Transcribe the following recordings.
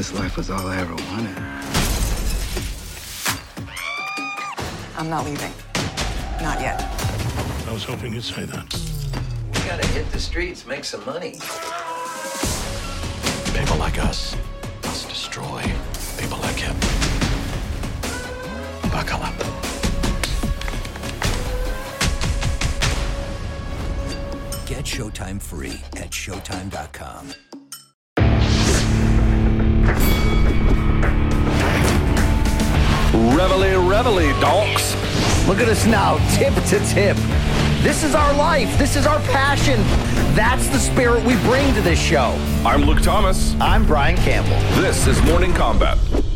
this life was all I ever wanted. I'm not leaving. Not yet. I was hoping you'd say that. We gotta hit the streets, make some money. People like us must destroy people like him. Buckle up. Get Showtime free at Showtime.com. Reveille, donks. Look at us now, tip to tip. This is our life. This is our passion. That's the spirit we bring to this show. I'm Luke Thomas. I'm Brian Campbell. This is Morning Combat.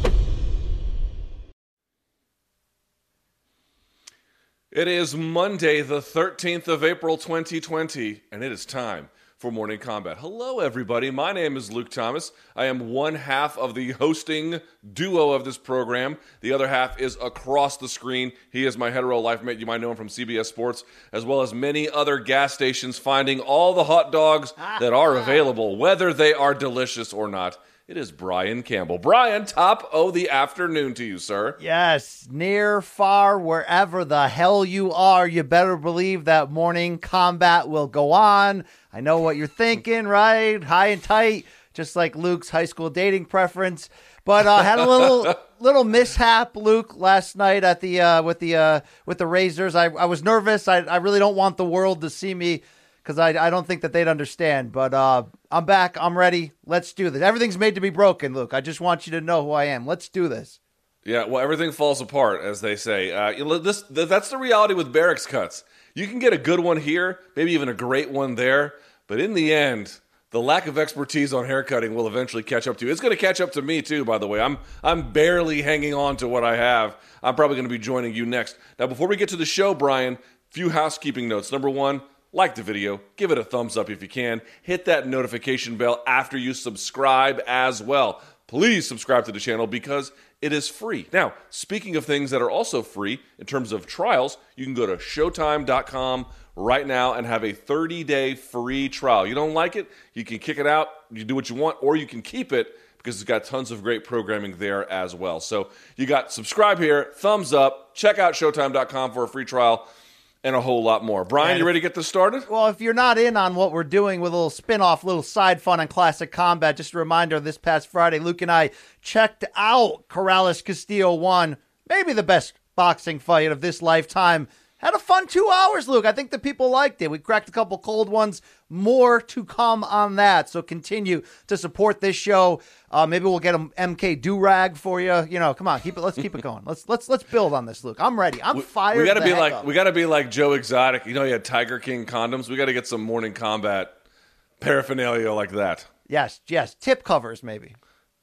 It is Monday, the 13th of April, 2020, and it is time for Morning Combat. Hello, everybody. My name is Luke Thomas. I am one half of the hosting duo of this program. The other half is across the screen. He is my hetero life mate. You might know him from CBS Sports, as well as many other gas stations, finding all the hot dogs that are available, whether they are delicious or not. It is Brian Campbell. Brian, top of the afternoon to you, sir. Yes, near, far, wherever the hell you are, you better believe that Morning Combat will go on. I know what you're thinking, right? High and tight, just like Luke's high school dating preference. But I had a little mishap, Luke, last night at the with the Razors. I was nervous. I really don't want the world to see me, because I don't think that they'd understand. But I'm back. I'm ready. Let's do this. Everything's made to be broken, Luke. I just want you to know who I am. Let's do this. Yeah, well, everything falls apart, as they say. That's the reality with barracks cuts. You can get a good one here, maybe even a great one there, but in the end, the lack of expertise on haircutting will eventually catch up to you. It's going to catch up to me, too, by the way. I'm barely hanging on to what I have. I'm probably going to be joining you next. Now, before we get to the show, Brian, few housekeeping notes. Number one, like the video, give it a thumbs up if you can. Hit that notification bell after you subscribe as well. Please subscribe to the channel because it is free. Now, speaking of things that are also free in terms of trials, you can go to Showtime.com right now and have a 30-day free trial. You don't like it, you can kick it out, you do what you want, or you can keep it because it's got tons of great programming there as well. So you got subscribe here, thumbs up, check out Showtime.com for a free trial, and a whole lot more. Brian, you ready to get this started? Well, if you're not in on what we're doing with a little spin-off, little side fun on Classic Combat, just a reminder, this past Friday, Luke and I checked out Corrales Castillo 1, maybe the best boxing fight of this lifetime. Had a fun 2 hours, Luke. I think the people liked it. We cracked a couple cold ones. More to come on that. So continue to support this show. Maybe we'll get an MK do-rag for you. You know, come on, let's keep it going. Let's build on this, Luke. I'm ready. I'm fired. We gotta be like Joe Exotic. You know, he had Tiger King condoms. We got to get some Morning Combat paraphernalia like that. Yes. Tip covers, maybe.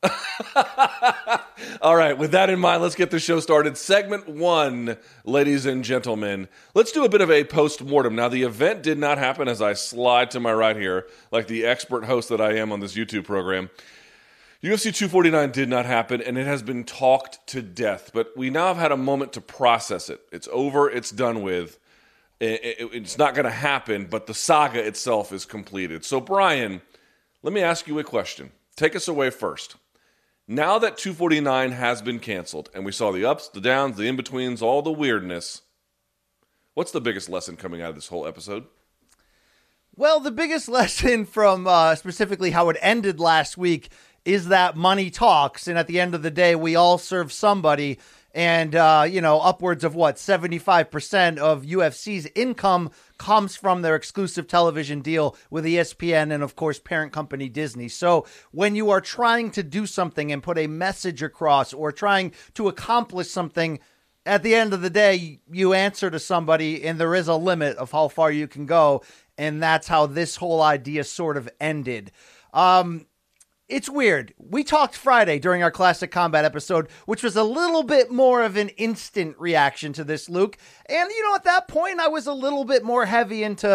All right, with that in mind, let's get the show started. Segment 1, ladies and gentlemen. Let's do a bit of a post-mortem. Now, the event did not happen as I slide to my right here, like the expert host that I am on this YouTube program. UFC 249 did not happen, and it has been talked to death. But we now have had a moment to process it. It's over. It's done with. It's not going to happen, but the saga itself is completed. So, Brian, let me ask you a question. Take us away first. Now that 249 has been canceled, and we saw the ups, the downs, the in-betweens, all the weirdness, what's the biggest lesson coming out of this whole episode? Well, the biggest lesson from specifically how it ended last week is that money talks, and at the end of the day, we all serve somebody, and, upwards of, 75% of UFC's income comes from their exclusive television deal with ESPN and, of course, parent company Disney. So when you are trying to do something and put a message across or trying to accomplish something, at the end of the day, you answer to somebody, and there is a limit of how far you can go, and that's how this whole idea sort of ended. It's weird. We talked Friday during our Classic Combat episode, which was a little bit more of an instant reaction to this, Luke. And, at that point, I was a little bit more heavy into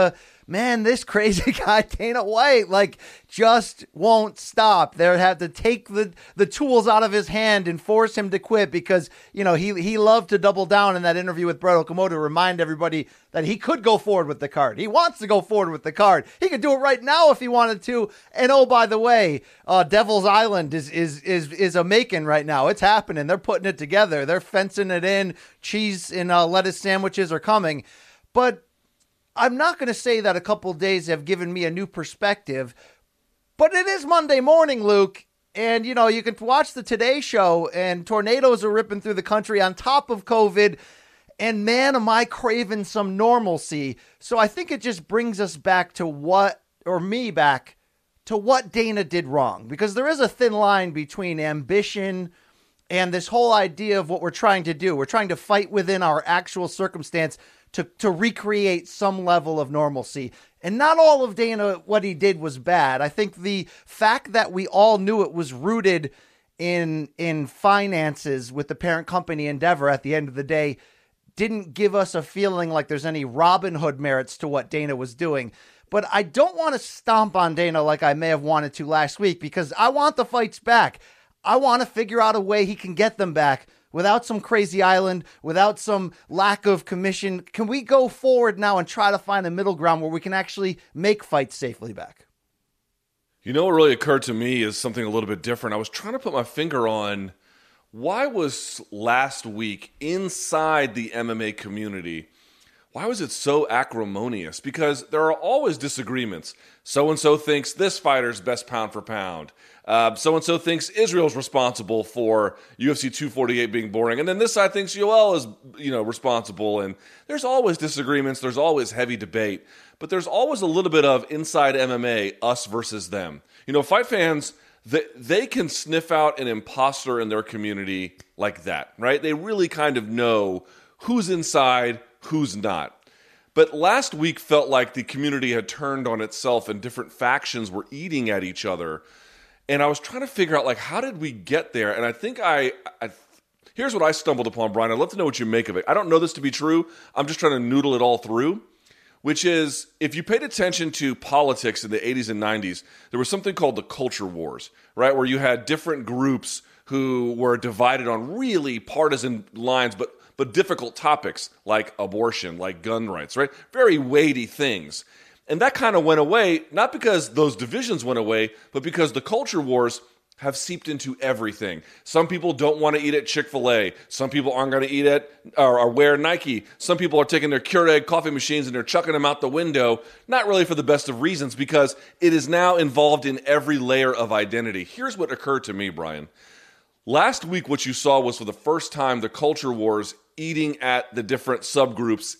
man, this crazy guy, Dana White, like, just won't stop. They have to take the tools out of his hand and force him to quit because, you know, he loved to double down in that interview with Brett Okamoto to remind everybody that he could go forward with the card. He wants to go forward with the card. He could do it right now if he wanted to. And oh, by the way, Devil's Island is a making right now. It's happening. They're putting it together. They're fencing it in. Cheese and lettuce sandwiches are coming. But I'm not going to say that a couple days have given me a new perspective, but it is Monday morning, Luke. And, you know, you can watch the Today Show and tornadoes are ripping through the country on top of COVID. And man, am I craving some normalcy. So I think it just brings us back to what Dana did wrong. Because there is a thin line between ambition and this whole idea of what we're trying to do. We're trying to fight within our actual circumstance to recreate some level of normalcy. And not all of Dana, what he did was bad. I think the fact that we all knew it was rooted in finances with the parent company Endeavor at the end of the day didn't give us a feeling like there's any Robin Hood merits to what Dana was doing. But I don't want to stomp on Dana like I may have wanted to last week because I want the fights back. I want to figure out a way he can get them back without some crazy island, without some lack of commission. Can we go forward now and try to find a middle ground where we can actually make fights safely back? You know what really occurred to me is something a little bit different. I was trying to put my finger on why was last week inside the MMA community, why was it so acrimonious? Because there are always disagreements. So-and-so thinks this fighter's best pound for pound. So-and-so thinks Israel's responsible for UFC 248 being boring. And then this side thinks Yoel is, responsible. And there's always disagreements. There's always heavy debate. But there's always a little bit of inside MMA, us versus them. Fight fans, they can sniff out an imposter in their community like that, right? They really kind of know who's inside, who's not. But last week felt like the community had turned on itself and different factions were eating at each other. And I was trying to figure out, how did we get there? And I think here's what I stumbled upon, Brian. I'd love to know what you make of it. I don't know this to be true. I'm just trying to noodle it all through, which is, if you paid attention to politics in the 80s and 90s, there was something called the culture wars, right? Where you had different groups who were divided on really partisan lines, but difficult topics like abortion, like gun rights, right? Very weighty things. And that kind of went away, not because those divisions went away, but because the culture wars have seeped into everything. Some people don't want to eat at Chick-fil-A. Some people aren't going to eat at or wear Nike. Some people are taking their Keurig coffee machines and they're chucking them out the window, not really for the best of reasons, because it is now involved in every layer of identity. Here's what occurred to me, Brian. Last week, what you saw was for the first time the culture wars eating at the different subgroups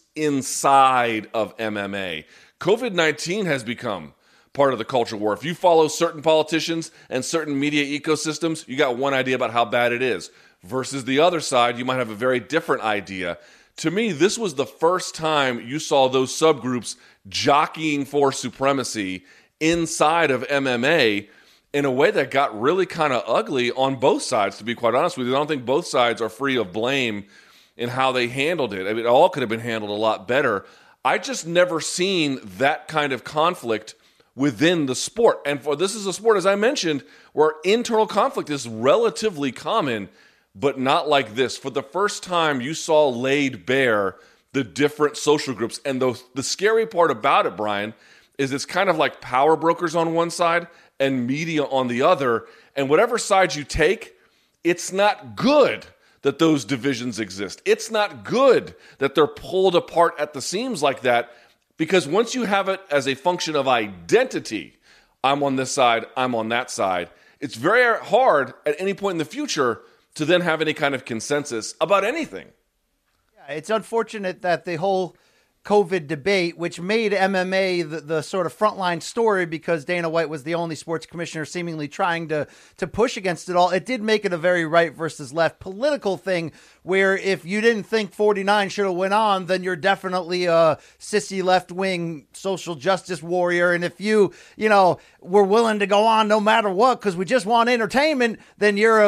inside of MMA. COVID-19 has become part of the culture war. If you follow certain politicians and certain media ecosystems, you got one idea about how bad it is. Versus the other side, you might have a very different idea. To me, this was the first time you saw those subgroups jockeying for supremacy inside of MMA in a way that got really kind of ugly on both sides, to be quite honest with you. I don't think both sides are free of blame in how they handled it. I mean, it all could have been handled a lot better. I just never seen that kind of conflict within the sport. And this is a sport, as I mentioned, where internal conflict is relatively common, but not like this. For the first time, you saw laid bare the different social groups. And the scary part about it, Brian, is it's kind of like power brokers on one side and media on the other. And whatever side you take, it's not good that those divisions exist. It's not good that they're pulled apart at the seams like that, because once you have it as a function of identity, I'm on this side, I'm on that side, it's very hard at any point in the future to then have any kind of consensus about anything. Yeah, it's unfortunate that the whole COVID debate, which made MMA the sort of frontline story because Dana White was the only sports commissioner seemingly trying to push against it all, it did make it a very right versus left political thing where if you didn't think 49 should have went on, then you're definitely a sissy left-wing social justice warrior. And if you were willing to go on no matter what because we just want entertainment, then you're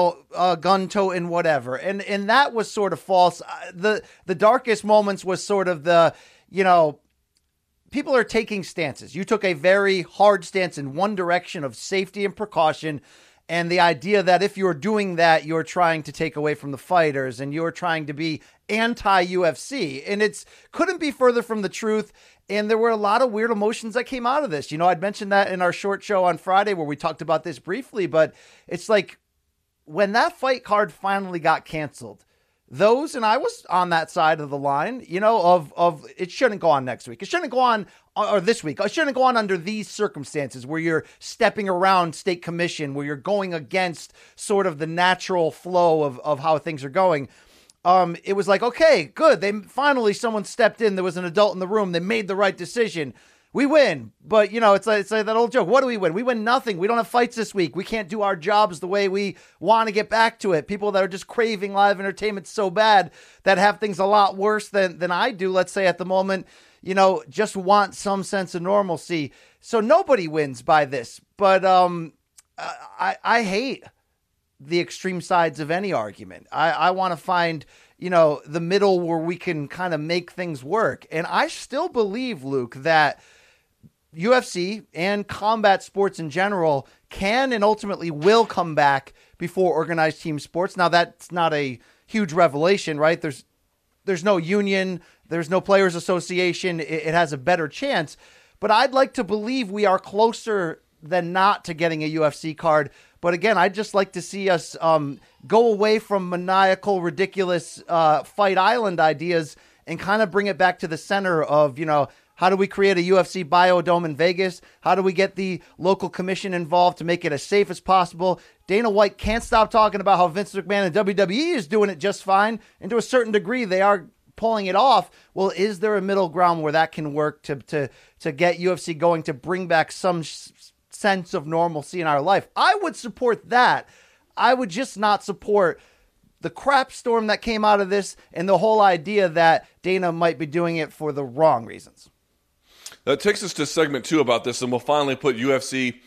a gun-toting whatever. And that was sort of false. The darkest moments was sort of the people are taking stances. You took a very hard stance in one direction of safety and precaution. And the idea that if you're doing that, you're trying to take away from the fighters and you're trying to be anti-UFC. And it's couldn't be further from the truth. And there were a lot of weird emotions that came out of this. You know, I'd mentioned that in our short show on Friday where we talked about this briefly, but it's like when that fight card finally got canceled, those, and I was on that side of the line, you know, of it shouldn't go on next week. It shouldn't go on, or this week. It shouldn't go on under these circumstances where you're stepping around state commission, where you're going against sort of the natural flow of how things are going. It was like, okay, good. Finally, someone stepped in. There was an adult in the room. They made the right decision. We win. But, you know, it's like that old joke. What do we win? We win nothing. We don't have fights this week. We can't do our jobs the way we want to get back to it. People that are just craving live entertainment so bad that have things a lot worse than I do, let's say at the moment, you know, just want some sense of normalcy. So nobody wins by this. But I hate the extreme sides of any argument. I want to find, you know, the middle where we can kind of make things work. And I still believe, Luke, that UFC and combat sports in general can and ultimately will come back before organized team sports. Now, that's not a huge revelation, right? There's no union. There's no players association. It has a better chance. But I'd like to believe we are closer than not to getting a UFC card. But again, I'd just like to see us go away from maniacal, ridiculous Fight Island ideas and kind of bring it back to the center of, you know, how do we create a UFC biodome in Vegas? How do we get the local commission involved to make it as safe as possible? Dana White can't stop talking about how Vince McMahon and WWE is doing it just fine. And to a certain degree, they are pulling it off. Well, is there a middle ground where that can work to get UFC going, to bring back some sense of normalcy in our life? I would support that. I would just not support the crap storm that came out of this and the whole idea that Dana might be doing it for the wrong reasons. That takes us to segment 2 about this, and we'll finally put UFC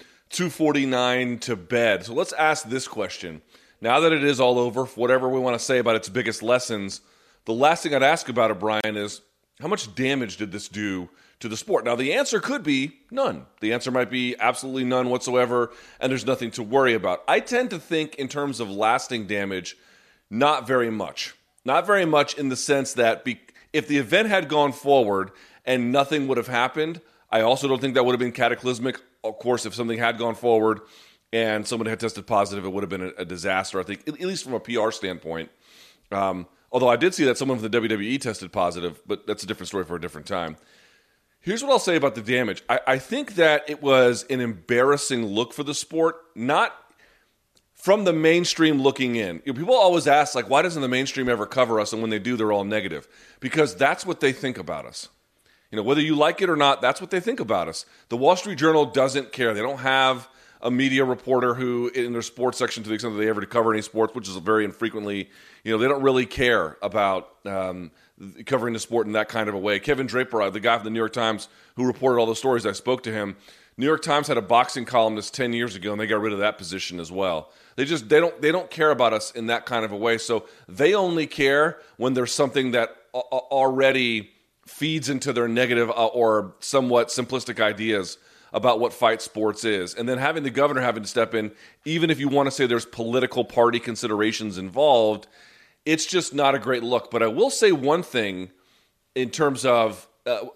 249 to bed. So let's ask this question. Now that it is all over, whatever we want to say about its biggest lessons, the last thing I'd ask about it, Brian, is how much damage did this do to the sport? Now, the answer could be none. The answer might be absolutely none whatsoever, and there's nothing to worry about. I tend to think in terms of lasting damage, not very much. Not very much in the sense that if the event had gone forward and nothing would have happened, I also don't think that would have been cataclysmic. Of course, if something had gone forward and someone had tested positive, it would have been a disaster, I think, at least from a PR standpoint. Although I did see that someone from the WWE tested positive, but that's a different story for a different time. Here's what I'll say about the damage. I think that it was an embarrassing look for the sport, not from the mainstream looking in. You know, people always ask, like, why doesn't the mainstream ever cover us? And when they do, they're all negative. Because that's what they think about us. You know, whether you like it or not, that's what they think about us. The Wall Street Journal doesn't care. They don't have a media reporter who, in their sports section, to the extent that they ever cover any sports, which is very infrequently, you know, they don't really care about covering the sport in that kind of a way. Kevin Draper, the guy from the New York Times who reported all the stories, I spoke to him. New York Times had a boxing columnist 10 years ago, and they got rid of that position as well. They don't care about us in that kind of a way. So they only care when there's something that already feeds into their negative or somewhat simplistic ideas about what fight sports is. And then having the governor having to step in, even if you want to say there's political party considerations involved, it's just not a great look. But I will say one thing in terms of,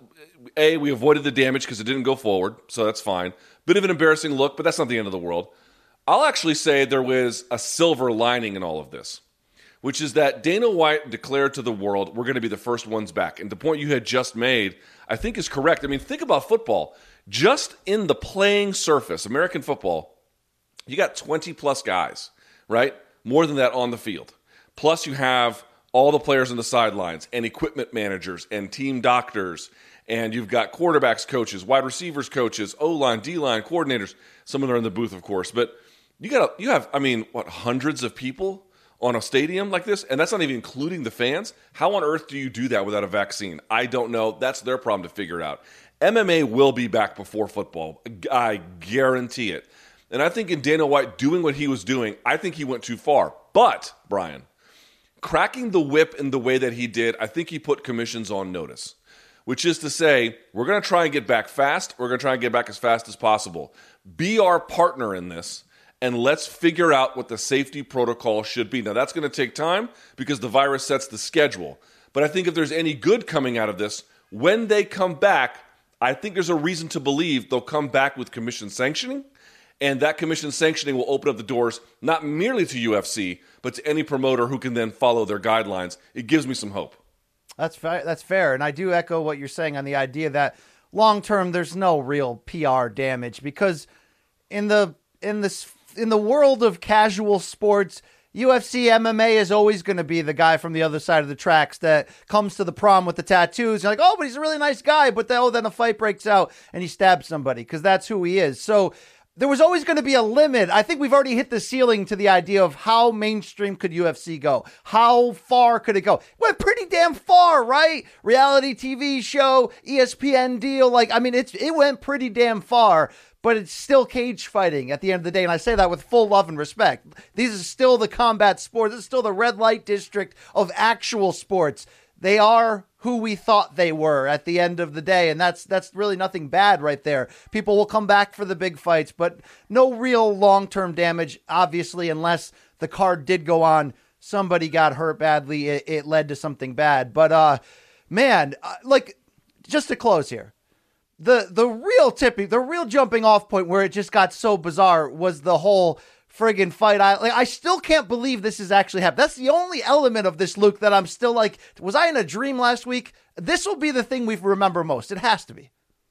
we avoided the damage because it didn't go forward, so that's fine. Bit of an embarrassing look, but that's not the end of the world. I'll actually say there was a silver lining in all of this, which is that Dana White declared to the world, we're going to be the first ones back. And the point you had just made, I think, is correct. I mean, think about football. Just in the playing surface, American football, you got 20-plus guys, right? More than that on the field. Plus you have all the players on the sidelines and equipment managers and team doctors, and you've got quarterbacks coaches, wide receivers coaches, O-line, D-line, coordinators. Some of them are in the booth, of course. But you have, hundreds of people on a stadium like this, and that's not even including the fans. How on earth do you do that without a vaccine? I don't know. That's their problem to figure out. MMA will be back before football. I guarantee it. And I think in Dana White doing what he was doing, I think he went too far. But, Brian, cracking the whip in the way that he did, I think he put commissions on notice. which is to say, we're going to try and get back fast. We're going to try and get back as fast as possible. Be our partner in this, and let's figure out what the safety protocol should be. Now, that's going to take time because the virus sets the schedule. But I think if there's any good coming out of this, when they come back, I think there's a reason to believe they'll come back with commission sanctioning, and that commission sanctioning will open up the doors not merely to UFC, but to any promoter who can then follow their guidelines. It gives me some hope. That's fair, and I do echo what you're saying on the idea that long term there's no real PR damage, because in the world of casual sports, UFC, MMA is always going to be the guy from the other side of the tracks that comes to the prom with the tattoos. You're like, oh, but he's a really nice guy. But then a fight breaks out and he stabs somebody, because that's who he is. So there was always going to be a limit. I think we've already hit the ceiling to the idea of how mainstream could UFC go? How far could it go? It went pretty damn far, right? Reality TV show, ESPN deal. It went pretty damn far. But it's still cage fighting at the end of the day. And I say that with full love and respect. These are still the combat sports. This is still the red light district of actual sports. They are who we thought they were at the end of the day. And that's really nothing bad right there. People will come back for the big fights, but no real long-term damage, obviously, unless the card did go on. Somebody got hurt badly. It led to something bad. But, just to close here. The real jumping off point where it just got so bizarre was the whole friggin' Fight Island. I still can't believe this is actually happening. That's the only element of this, Luke, that I'm still like, was I in a dream last week? This will be the thing we remember most. It has to be.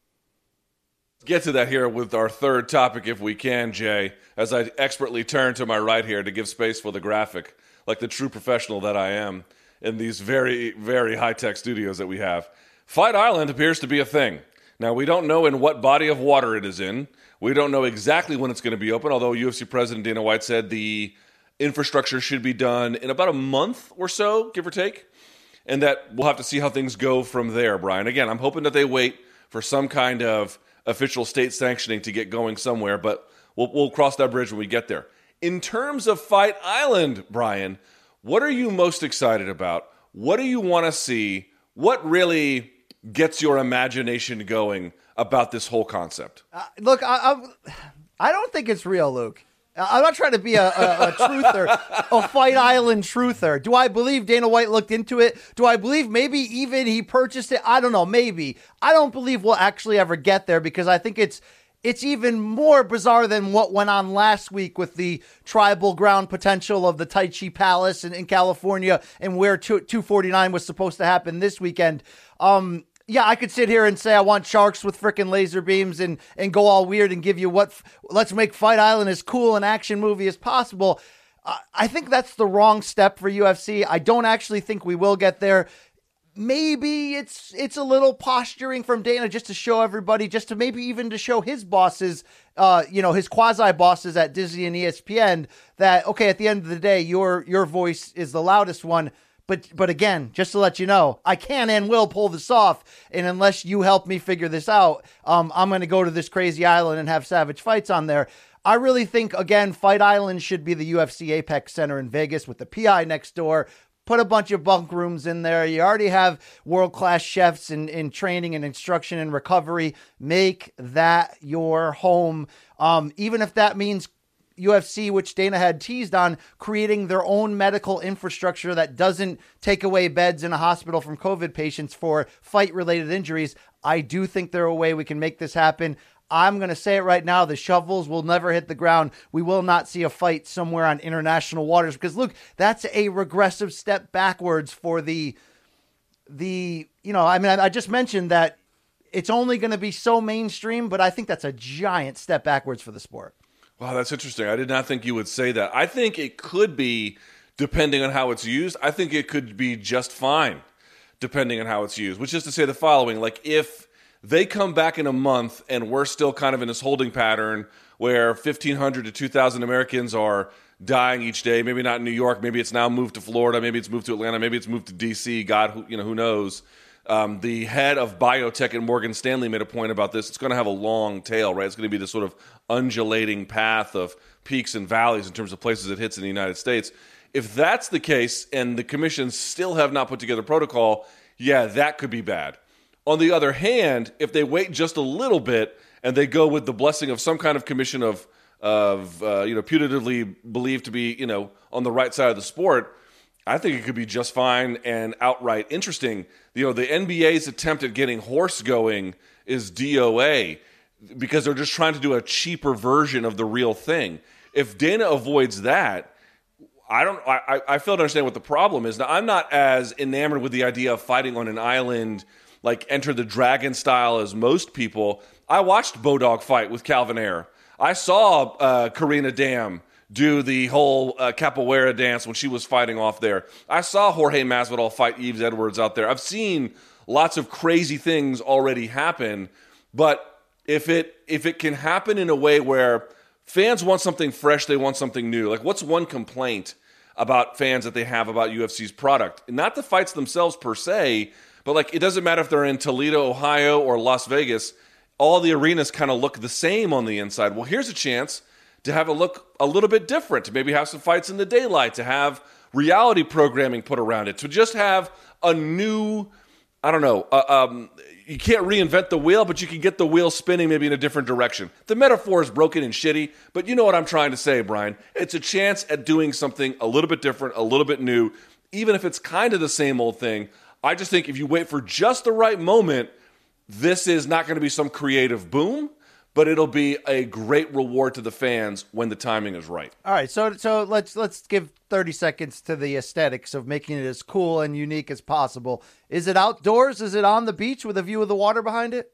Get to that here with our third topic, if we can, Jay, as I expertly turn to my right here to give space for the graphic, like the true professional that I am in these very, very high-tech studios that we have. Fight Island appears to be a thing. Now, we don't know in what body of water it is in. We don't know exactly when it's going to be open, although UFC President Dana White said the infrastructure should be done in about a month or so, give or take, and that we'll have to see how things go from there, Brian. Again, I'm hoping that they wait for some kind of official state sanctioning to get going somewhere, but we'll cross that bridge when we get there. In terms of Fight Island, Brian, what are you most excited about? What do you want to see? What really gets your imagination going about this whole concept? Look, I don't think it's real, Luke. I'm not trying to be a truther, a Fight Island truther. Do I believe Dana White looked into it? Do I believe maybe even he purchased it? I don't know, maybe. I don't believe we'll actually ever get there, because I think it's even more bizarre than what went on last week with the tribal ground potential of the Tai Chi Palace in California, and where 249 was supposed to happen this weekend. Yeah, I could sit here and say I want sharks with frickin' laser beams and go all weird and give you let's make Fight Island as cool an action movie as possible. I think that's the wrong step for UFC. I don't actually think we will get there. Maybe it's a little posturing from Dana just to show everybody, just to maybe even to show his bosses, his quasi bosses at Disney and ESPN that, okay, at the end of the day, your voice is the loudest one. But again, just to let you know, I can and will pull this off. And unless you help me figure this out, I'm going to go to this crazy island and have savage fights on there. I really think, again, Fight Island should be the UFC Apex Center in Vegas with the PI next door. Put a bunch of bunk rooms in there. You already have world-class chefs in training and instruction and recovery. Make that your home. Even if that means UFC, which Dana had teased on, creating their own medical infrastructure that doesn't take away beds in a hospital from COVID patients for fight-related injuries. I do think there are a way we can make this happen. I'm going to say it right now. The shovels will never hit the ground. We will not see a fight somewhere on international waters, because, look, that's a regressive step backwards for I just mentioned that it's only going to be so mainstream, but I think that's a giant step backwards for the sport. Wow, that's interesting. I did not think you would say that. I think it could be, depending on how it's used, I think it could be just fine, depending on how it's used. Which is to say the following, like if they come back in a month and we're still kind of in this holding pattern where 1,500 to 2,000 Americans are dying each day, maybe not in New York, maybe it's now moved to Florida, maybe it's moved to Atlanta, maybe it's moved to D.C., God, who knows. The head of biotech at Morgan Stanley made a point about this. It's going to have a long tail, right? It's going to be this sort of undulating path of peaks and valleys in terms of places it hits in the United States. If that's the case and the commissions still have not put together protocol, yeah, that could be bad. On the other hand, if they wait just a little bit and they go with the blessing of some kind of commission of putatively believed to be, on the right side of the sport, I think it could be just fine and outright interesting. The NBA's attempt at getting horse going is DOA because they're just trying to do a cheaper version of the real thing. If Dana avoids that, I fail to understand what the problem is. Now, I'm not as enamored with the idea of fighting on an island like Enter the Dragon style as most people. I watched Bodog fight with Calvin Ayre. I saw Karina Dam do the whole capoeira dance when she was fighting off there. I saw Jorge Masvidal fight Yves Edwards out there. I've seen lots of crazy things already happen, but if it can happen in a way where fans want something fresh, they want something new. Like, what's one complaint about fans that they have about UFC's product? Not the fights themselves per se, but like, it doesn't matter if they're in Toledo, Ohio, or Las Vegas. All the arenas kind of look the same on the inside. Well, here's a chance to have it look a little bit different, to maybe have some fights in the daylight, to have reality programming put around it, to just have a new, you can't reinvent the wheel, but you can get the wheel spinning maybe in a different direction. The metaphor is broken and shitty, but you know what I'm trying to say, Brian. It's a chance at doing something a little bit different, a little bit new, even if it's kind of the same old thing. I just think if you wait for just the right moment, this is not going to be some creative boom, but it'll be a great reward to the fans when the timing is right. All right, so let's give 30 seconds to the aesthetics of making it as cool and unique as possible. Is it outdoors? Is it on the beach with a view of the water behind it?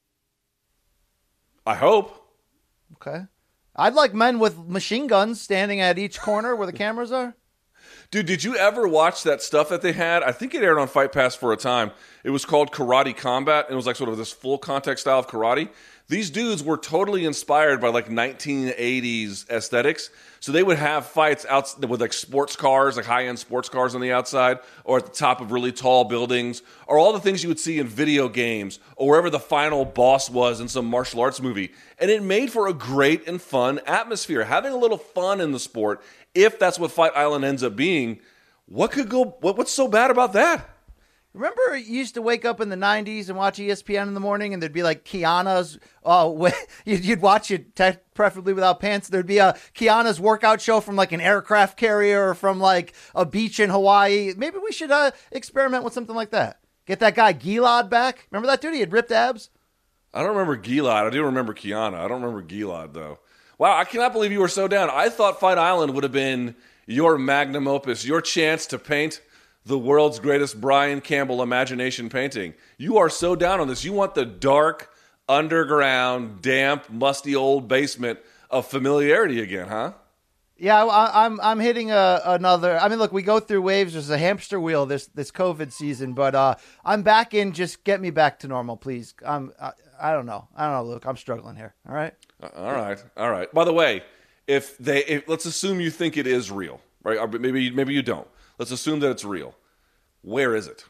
I hope. Okay. I'd like men with machine guns standing at each corner where the cameras are. Dude, did you ever watch that stuff that they had? I think it aired on Fight Pass for a time. It was called Karate Combat, and it was like sort of this full contact style of karate. These dudes were totally inspired by like 1980s aesthetics. So they would have fights out with like sports cars, like high-end sports cars on the outside, or at the top of really tall buildings, or all the things you would see in video games, or wherever the final boss was in some martial arts movie. And it made for a great and fun atmosphere. Having a little fun in the sport, if that's what Fight Island ends up being, what's so bad about that? Remember you used to wake up in the 90s and watch ESPN in the morning and there'd be like Kiana's, you'd watch it preferably without pants. There'd be a Kiana's workout show from like an aircraft carrier or from like a beach in Hawaii. Maybe we should experiment with something like that. Get that guy Gilad back. Remember that dude? He had ripped abs. I don't remember Gilad. I do remember Kiana. I don't remember Gilad though. Wow, I cannot believe you were so down. I thought Fight Island would have been your magnum opus, your chance to paint the world's greatest Brian Campbell imagination painting. You are so down on this. You want the dark, underground, damp, musty old basement of familiarity again, huh? Yeah, I'm hitting another. I mean, look, we go through waves. There's a hamster wheel this COVID season, but I'm back in. Just get me back to normal, please. I don't know, Luke. I'm struggling here. All right. All right. By the way, if let's assume you think it is real, right? Or maybe you don't. Let's assume that it's real. Where is it?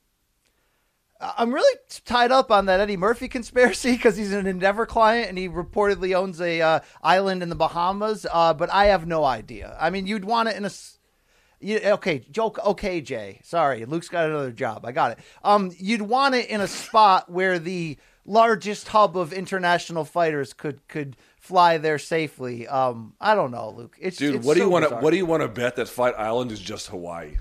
I'm really tied up on that Eddie Murphy conspiracy because he's an Endeavor client and he reportedly owns a island in the Bahamas, but I have no idea. I mean, you'd want it in a... Okay, Jay. Sorry, Luke's got another job. I got it. You'd want it in a spot where the largest hub of international fighters could fly there safely. I don't know, Luke. What do you want to bet that Fight Island is just Hawaii?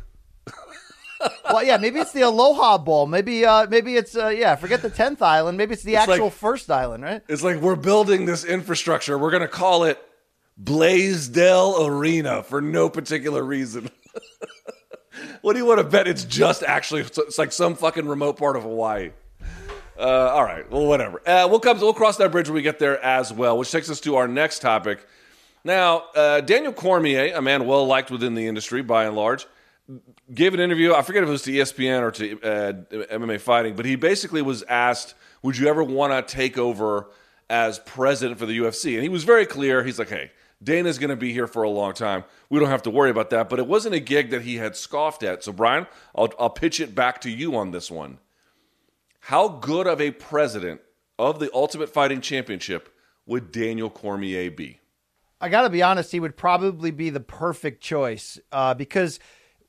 Well, yeah, maybe it's the Aloha Bowl. Maybe it's forget the 10th island. Maybe it's the actual first island, right? It's like we're building this infrastructure. We're going to call it Blaisdell Arena for no particular reason. What do you want to bet? It's like some fucking remote part of Hawaii. All right. Well, whatever. We'll cross that bridge when we get there as well, which takes us to our next topic. Now, Daniel Cormier, a man well liked within the industry by and large, gave an interview. I forget if it was to ESPN or to MMA Fighting, but he basically was asked, would you ever want to take over as president for the UFC? And he was very clear. He's like, hey, Dana's going to be here for a long time. We don't have to worry about that. But it wasn't a gig that he had scoffed at. So, Brian, I'll pitch it back to you on this one. How good of a president of the Ultimate Fighting Championship would Daniel Cormier be? I got to be honest, he would probably be the perfect choice because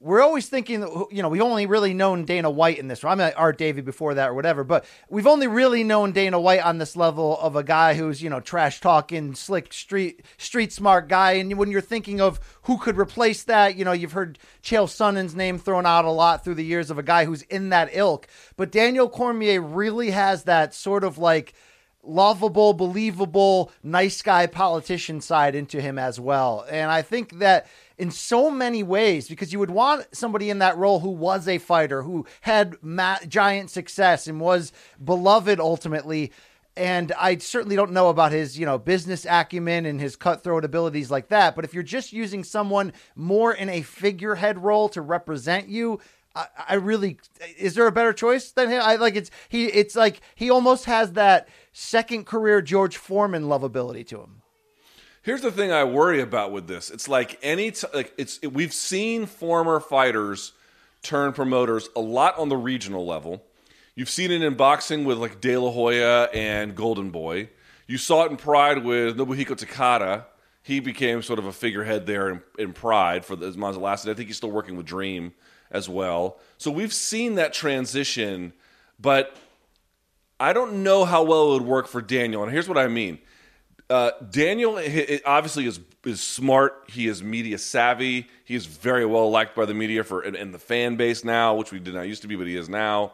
we're always thinking that, we've only really known Dana White in this. I mean, Art Davie before that or whatever, but we've only really known Dana White on this level of a guy who's, trash talking, slick, street smart guy. And when you're thinking of who could replace that, you've heard Chael Sonnen's name thrown out a lot through the years of a guy who's in that ilk. But Daniel Cormier really has that sort of like lovable, believable, nice guy politician side into him as well. And I think that in so many ways, because you would want somebody in that role who was a fighter, who had giant success and was beloved ultimately. And I certainly don't know about his, business acumen and his cutthroat abilities like that. But if you're just using someone more in a figurehead role to represent you, I really, is there a better choice than him? It's like he almost has that second career George Foreman lovability to him. Here's the thing I worry about with this. It's like we've seen former fighters turn promoters a lot on the regional level. You've seen it in boxing with like De La Hoya and Golden Boy. You saw it in Pride with Nobuhiko Takada. He became sort of a figurehead there in Pride for as long as it lasted. I think he's still working with Dream as well. So we've seen that transition, but I don't know how well it would work for Daniel. And here's what I mean. Daniel obviously is smart. He is media savvy. He is very well liked by the media and the fan base now, which we did not used to be, but he is now.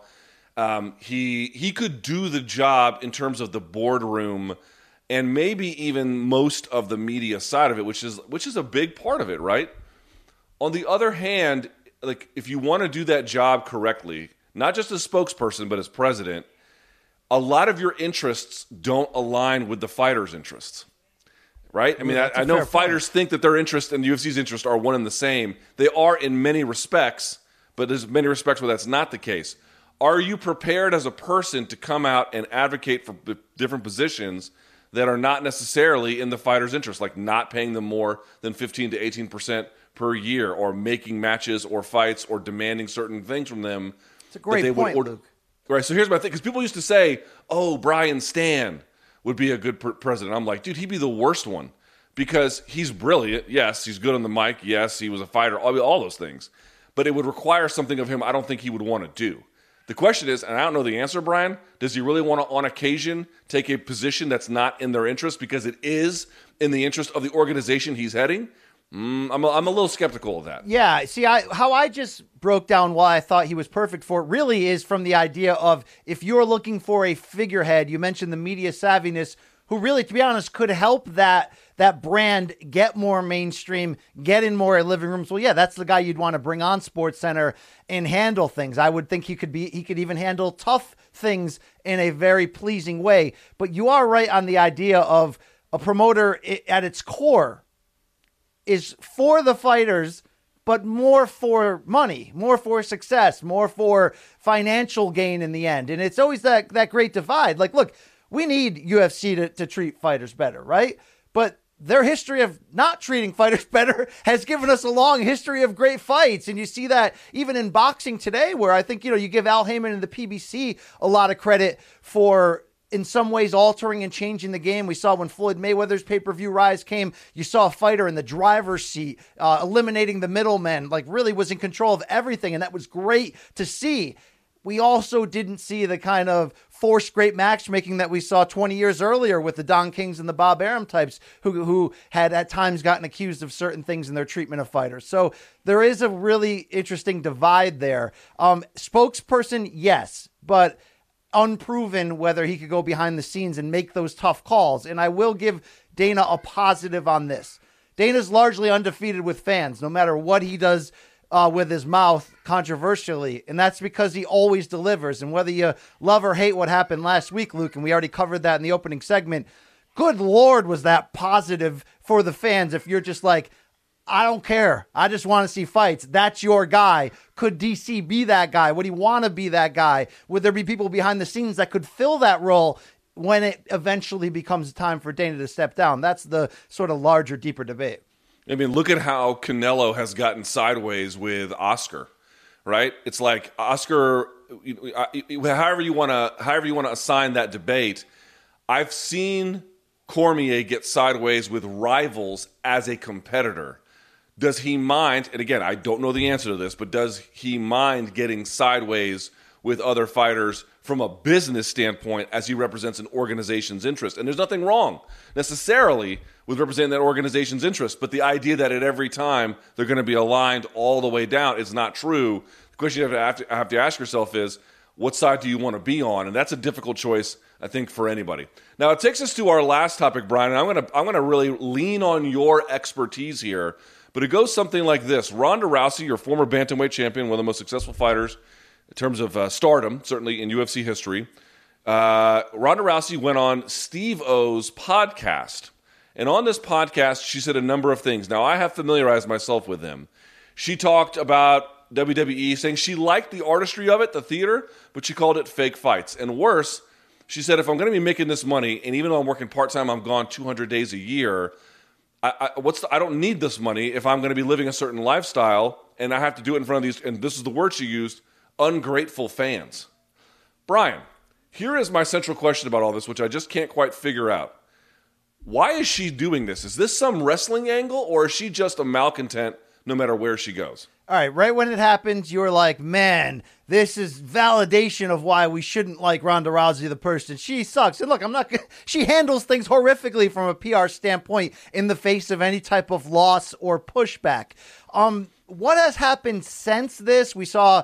He could do the job in terms of the boardroom and maybe even most of the media side of it, which is a big part of it, right? On the other hand, like if you want to do that job correctly, not just as spokesperson but as president, a lot of your interests don't align with the fighters' interests, right? I mean, I know fighters think that their interest and the UFC's interest are one and the same. They are in many respects, but there's many respects where that's not the case. Are you prepared as a person to come out and advocate for different positions that are not necessarily in the fighter's interest, like not paying them more than 15 to 18% per year, or making matches or fights or demanding certain things from them? It's a great point, Luke. Right, so here's my thing, because people used to say, oh, Brian Stan would be a good president. I'm like, dude, he'd be the worst one, because he's brilliant. Yes, he's good on the mic. Yes, he was a fighter, all those things. But it would require something of him I don't think he would want to do. The question is, and I don't know the answer, Brian, does he really want to, on occasion, take a position that's not in their interest because it is in the interest of the organization he's heading? I'm a little skeptical of that. Yeah, see, how I just broke down why I thought he was perfect for it really is from the idea of if you're looking for a figurehead, you mentioned the media savviness, who really, to be honest, could help that brand get more mainstream, get in more living rooms. Well, yeah, that's the guy you'd want to bring on SportsCenter and handle things. I would think he could even handle tough things in a very pleasing way. But you are right on the idea of a promoter at its core is for the fighters, but more for money, more for success, more for financial gain in the end. And it's always that great divide. Like, look, we need UFC to treat fighters better, right? But their history of not treating fighters better has given us a long history of great fights. And you see that even in boxing today, where I think, you give Al Heyman and the PBC a lot of credit for in some ways altering and changing the game. We saw when Floyd Mayweather's pay-per-view rise came, you saw a fighter in the driver's seat, eliminating the middlemen, like really was in control of everything. And that was great to see. We also didn't see the kind of forced great matchmaking that we saw 20 years earlier with the Don Kings and the Bob Arum types who had at times gotten accused of certain things in their treatment of fighters. So there is a really interesting divide there. Spokesperson, yes, but unproven whether he could go behind the scenes and make those tough calls. And I will give Dana a positive on this. Dana's largely undefeated with fans, no matter what he does with his mouth controversially. And that's because he always delivers. And whether you love or hate what happened last week, Luke, and we already covered that in the opening segment, good Lord, was that positive for the fans. If you're just like, I don't care, I just want to see fights, that's your guy. Could DC be that guy? Would he want to be that guy? Would there be people behind the scenes that could fill that role when it eventually becomes time for Dana to step down? That's the sort of larger, deeper debate. I mean, look at how Canelo has gotten sideways with Oscar, right? It's like Oscar, however you want to assign that debate. I've seen Cormier get sideways with rivals as a competitor, does he mind, and again, I don't know the answer to this, but does he mind getting sideways with other fighters from a business standpoint as he represents an organization's interest? And there's nothing wrong necessarily with representing that organization's interest, but the idea that at every time they're going to be aligned all the way down is not true. The question you have to ask yourself is, what side do you want to be on? And that's a difficult choice, I think, for anybody. Now, it takes us to our last topic, Brian, and I'm going to really lean on your expertise here, but it goes something like this. Ronda Rousey, your former bantamweight champion, one of the most successful fighters in terms of stardom, certainly in UFC history. Ronda Rousey went on Steve O's podcast. And on this podcast, she said a number of things. Now, I have familiarized myself with them. She talked about WWE, saying she liked the artistry of it, the theater, but she called it fake fights. And worse, she said, if I'm going to be making this money, and even though I'm working part-time, I'm gone 200 days a year, I don't need this money if I'm going to be living a certain lifestyle, and I have to do it in front of these, and this is the word she used, ungrateful fans. Brian, here is my central question about all this, which I just can't quite figure out. Why is she doing this? Is this some wrestling angle, or is she just a malcontent no matter where she goes? All right, right when it happens, you were like, man, this is validation of why we shouldn't like Ronda Rousey, the person. She sucks. And look, she handles things horrifically from a PR standpoint in the face of any type of loss or pushback. What has happened since this? We saw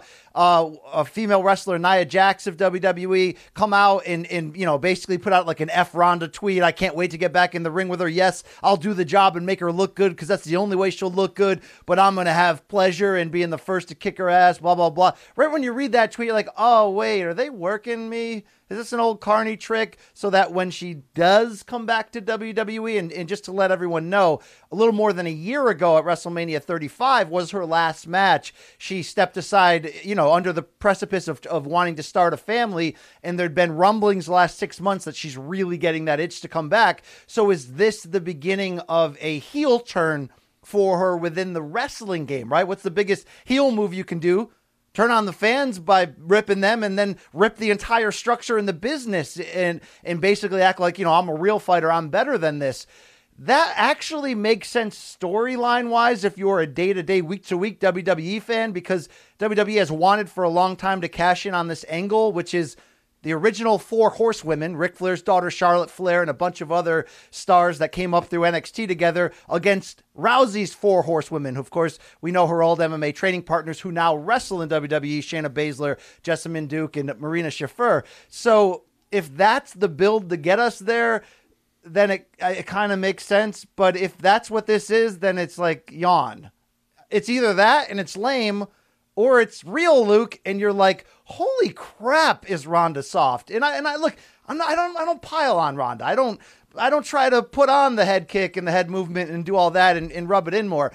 a female wrestler, Nia Jax of WWE, come out and basically put out like an F Ronda tweet. I can't wait to get back in the ring with her. Yes, I'll do the job and make her look good because that's the only way she'll look good, but I'm going to have pleasure in being the first to kick her ass, blah, blah, blah. Right when you read that tweet, you're like, oh, wait, are they working me? Is this an old Carney trick so that when she does come back to WWE, and just to let everyone know, a little more than a year ago at WrestleMania 35 was her last match. She stepped aside, under the precipice of wanting to start a family, and there'd been rumblings the last 6 months that she's really getting that itch to come back. So is this the beginning of a heel turn for her within the wrestling game, right? What's the biggest heel move you can do? Turn on the fans by ripping them, and then rip the entire structure in the business and basically act like, I'm a real fighter. I'm better than this. That actually makes sense storyline-wise if you're a day-to-day, week-to-week WWE fan, because WWE has wanted for a long time to cash in on this angle, which is the original 4 horsewomen, Ric Flair's daughter Charlotte Flair and a bunch of other stars that came up through NXT together against Rousey's 4 horsewomen. Of course, we know her old MMA training partners who now wrestle in WWE, Shayna Baszler, Jessamyn Duke, and Marina Shafir. So if that's the build to get us there, then it kind of makes sense. But if that's what this is, then it's like yawn. It's either that and it's lame, or it's real, Luke, and you're like, holy crap, is Ronda soft? And I look, I don't pile on Ronda. I don't try to put on the head kick and the head movement and do all that and rub it in more.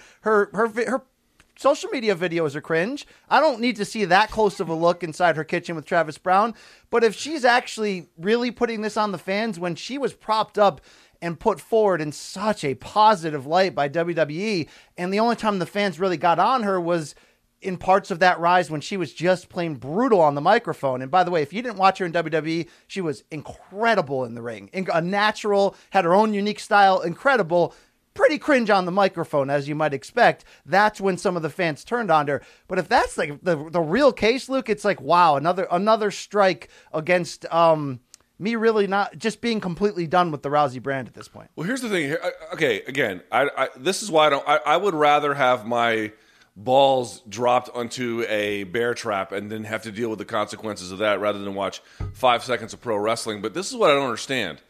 Her social media videos are cringe. I don't need to see that close of a look inside her kitchen with Travis Brown. But if she's actually really putting this on the fans when she was propped up and put forward in such a positive light by WWE, and the only time the fans really got on her was in parts of that rise when she was just plain brutal on the microphone. And by the way, if you didn't watch her in WWE, she was incredible in the ring. A natural, had her own unique style, incredible, pretty cringe on the microphone, as you might expect. That's when some of the fans turned on her. But if that's like the real case, Luke, it's like, wow, another strike against me really not just being completely done with the Rousey brand at this point. Well, here's the thing. Okay, again, this is why I would rather have my balls dropped onto a bear trap and then have to deal with the consequences of that rather than watch 5 seconds of pro wrestling. But this is what I don't understand.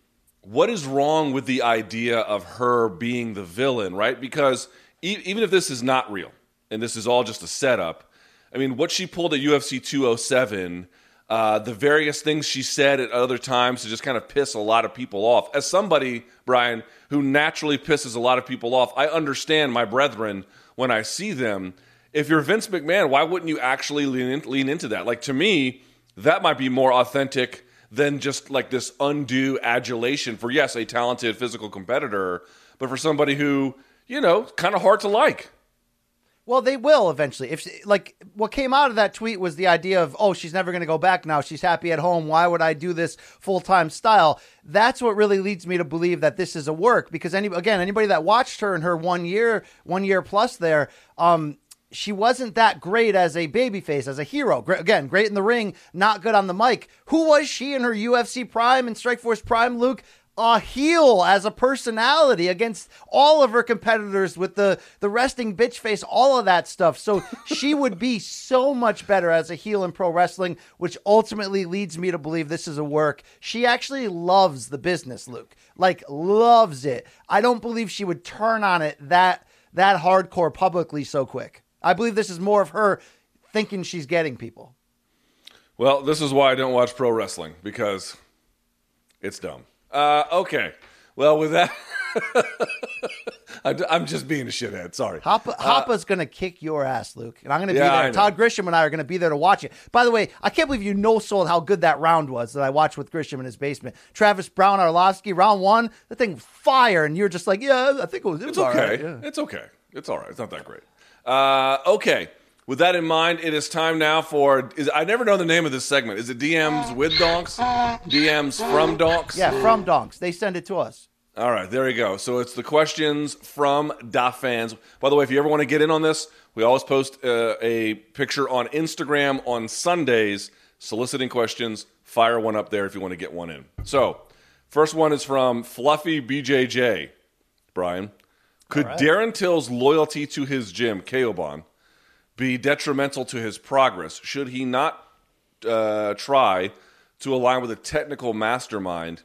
What is wrong with the idea of her being the villain, right? Because even if this is not real and this is all just a setup, I mean, what she pulled at UFC 207, the various things she said at other times to just kind of piss a lot of people off. As somebody, Brian, who naturally pisses a lot of people off, I understand my brethren when I see them. If you're Vince McMahon, why wouldn't you actually lean into that? Like, to me, that might be more authentic than just like this undue adulation for, yes, a talented physical competitor, but for somebody who, kind of hard to like. Well, they will eventually. If what came out of that tweet was the idea of, oh, she's never going to go back now. She's happy at home. Why would I do this full-time style? That's what really leads me to believe that this is a work, because anybody that watched her in her 1 year plus there, she wasn't that great as a babyface, as a hero. Great in the ring, not good on the mic. Who was she in her UFC prime and Strikeforce prime, Luke? A heel as a personality against all of her competitors with the resting bitch face, all of that stuff. So she would be so much better as a heel in pro wrestling, which ultimately leads me to believe this is a work. She actually loves the business, Luke. Like, loves it. I don't believe she would turn on it that hardcore publicly so quick. I believe this is more of her thinking she's getting people. Well, this is why I don't watch pro wrestling, because it's dumb. Okay. Well, with that, I'm just being a shithead. Sorry. Hoppa's going to kick your ass, Luke. And I'm going to be Yeah, I there. know. Todd Grisham and I are going to be there to watch it. By the way, I can't believe you no-sold how good that round was that I watched with Grisham in his basement. Travis Brown, Arlovsky, round one, the thing fire. And you're just like, yeah, I think it was It's all okay. right. Yeah. It's okay. It's all right. It's not that great. Okay. With that in mind, it is time now for... I never know the name of this segment. Is it DMs with donks? DMs from donks? Yeah, from Donks. They send it to us. All right, there you go. So it's the questions from Da fans. By the way, if you ever want to get in on this, we always post a picture on Instagram on Sundays soliciting questions. Fire one up there if you want to get one in. So, first one is from Fluffy BJJ. Brian, could Darren Till's loyalty to his gym, Keoban, be detrimental to his progress? Should he not try to align with a technical mastermind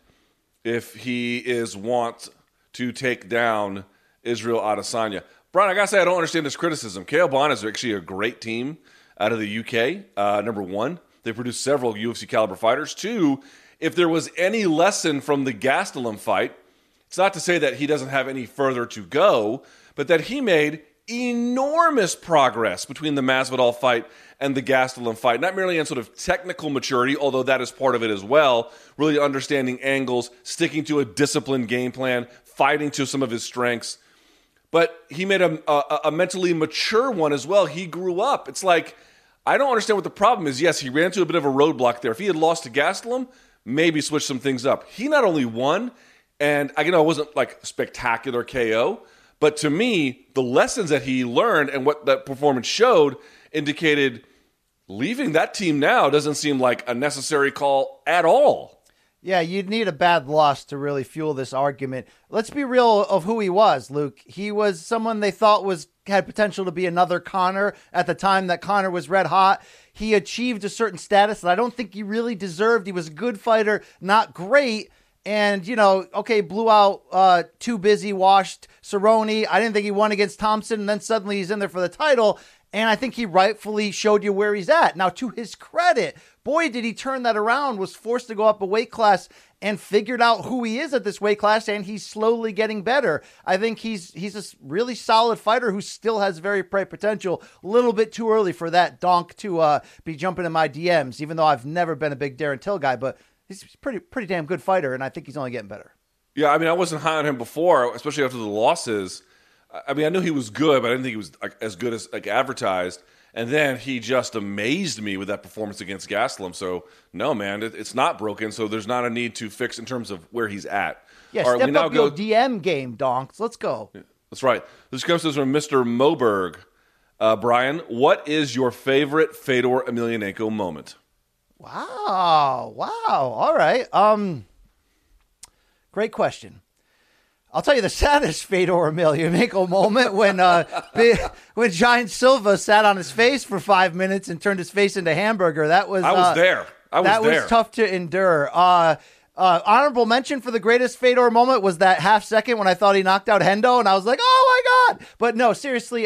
if he is want to take down Israel Adesanya? Brian, I gotta say, I don't understand this criticism. Keoban is actually a great team out of the UK. Number one, they produce several UFC caliber fighters. Two, if there was any lesson from the Gastelum fight, it's not to say that he doesn't have any further to go, but that he made enormous progress between the Masvidal fight and the Gastelum fight. Not merely in sort of technical maturity, although that is part of it as well, really understanding angles, sticking to a disciplined game plan, fighting to some of his strengths. But he made a mentally mature one as well. He grew up. It's like, I don't understand what the problem is. Yes, he ran into a bit of a roadblock there. If he had lost to Gastelum, maybe switch some things up. He not only won, and it wasn't like spectacular KO, but to me, the lessons that he learned and what that performance showed indicated leaving that team now doesn't seem like a necessary call at all. Yeah, you'd need a bad loss to really fuel this argument. Let's be real of who he was, Luke. He was someone they thought had potential to be another Conor at the time that Conor was red hot. He achieved a certain status that I don't think he really deserved. He was a good fighter, not great. And, blew out Too Busy, washed Cerrone. I didn't think he won against Thompson, and then suddenly he's in there for the title. And I think he rightfully showed you where he's at. Now, to his credit, boy, did he turn that around, was forced to go up a weight class and figured out who he is at this weight class, and he's slowly getting better. I think he's a really solid fighter who still has very bright potential. A little bit too early for that donk to be jumping in my DMs, even though I've never been a big Darren Till guy, but he's a pretty damn good fighter, and I think he's only getting better. Yeah, I wasn't high on him before, especially after the losses. I knew he was good, but I didn't think he was as good as advertised. And then he just amazed me with that performance against Gastelum. So, no, man, it's not broken, so there's not a need to fix in terms of where he's at. Yeah, All right, step up your DM game, donks. Let's go. Yeah, that's right. This comes to us from Mr. Moberg. Brian, what is your favorite Fedor Emelianenko moment? Wow. All right. Great question. I'll tell you the saddest Fedor Emelianenko moment when Giant Silva sat on his face for 5 minutes and turned his face into hamburger. That was I was there. That was tough to endure. Honorable mention for the greatest Fedor moment was that half second when I thought he knocked out Hendo, and I was like, oh my God. But no, seriously,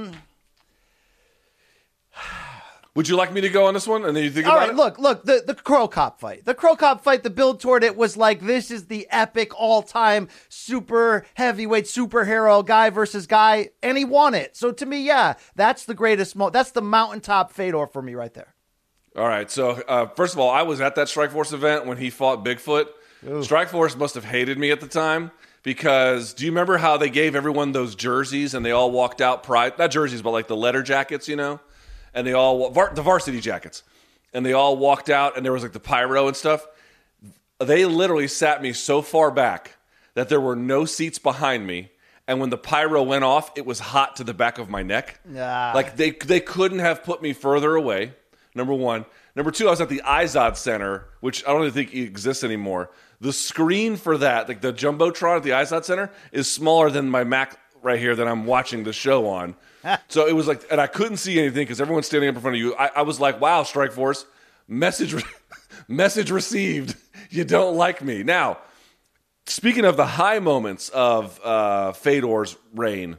would you like me to go on this one? And then you think all about right, it? Look, the Crow Cop fight. The Crow Cop fight, the build toward it was like, this is the epic all-time super heavyweight superhero guy versus guy, and he won it. So to me, yeah, that's the greatest that's the mountaintop Fedor for me right there. All right, so first of all, I was at that Strikeforce event when he fought Bigfoot. Ooh. Strikeforce must have hated me at the time because do you remember how they gave everyone those jerseys and they all walked out not jerseys, but like the letter jackets, and they all the varsity jackets, and they all walked out and there was like the pyro and stuff. They literally sat me so far back that there were no seats behind me. And when the pyro went off, it was hot to the back of my neck. Like they couldn't have put me further away, number one. Number two, I was at the Izod Center, which I don't even think exists anymore. The screen for that, like the Jumbotron at the Izod Center, is smaller than my Mac right here that I'm watching the show on. So it was like, and I couldn't see anything because everyone's standing up in front of you. I was like, wow, Strikeforce, message received. You don't like me. Now, speaking of the high moments of Fedor's reign,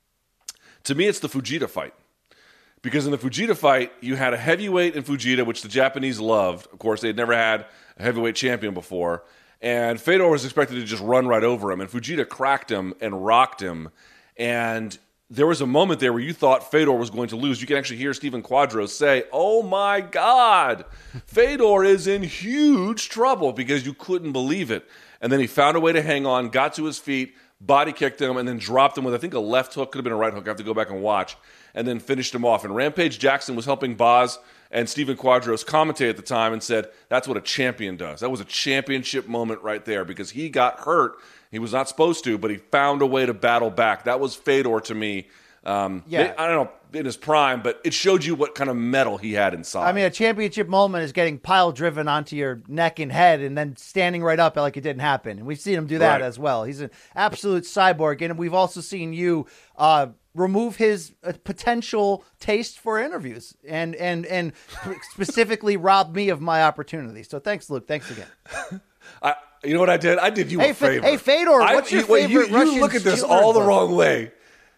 to me it's the Fujita fight. Because in the Fujita fight, you had a heavyweight in Fujita, which the Japanese loved. Of course, they had never had a heavyweight champion before. And Fedor was expected to just run right over him. And Fujita cracked him and rocked him. And there was a moment there where you thought Fedor was going to lose. You can actually hear Stephen Quadros say, oh my God, Fedor is in huge trouble, because you couldn't believe it. And then he found a way to hang on, got to his feet, body kicked him, and then dropped him with, I think, a left hook. Could have been a right hook. I have to go back and watch. And then finished him off. And Rampage Jackson was helping Boz and Stephen Quadros commentate at the time and said, that's what a champion does. That was a championship moment right there, because he got hurt. He was not supposed to, but he found a way to battle back. That was Fedor to me. I don't know, in his prime, but it showed you what kind of metal he had inside. I mean, a championship moment is getting pile driven onto your neck and head and then standing right up like it didn't happen. And we've seen him do that as well. He's an absolute cyborg. And we've also seen you remove his potential taste for interviews and specifically rob me of my opportunity. So thanks, Luke. Thanks again. You know what I did? I did you a favor. Hey, Fedor, what's your favorite Russian? You look at this all the wrong way.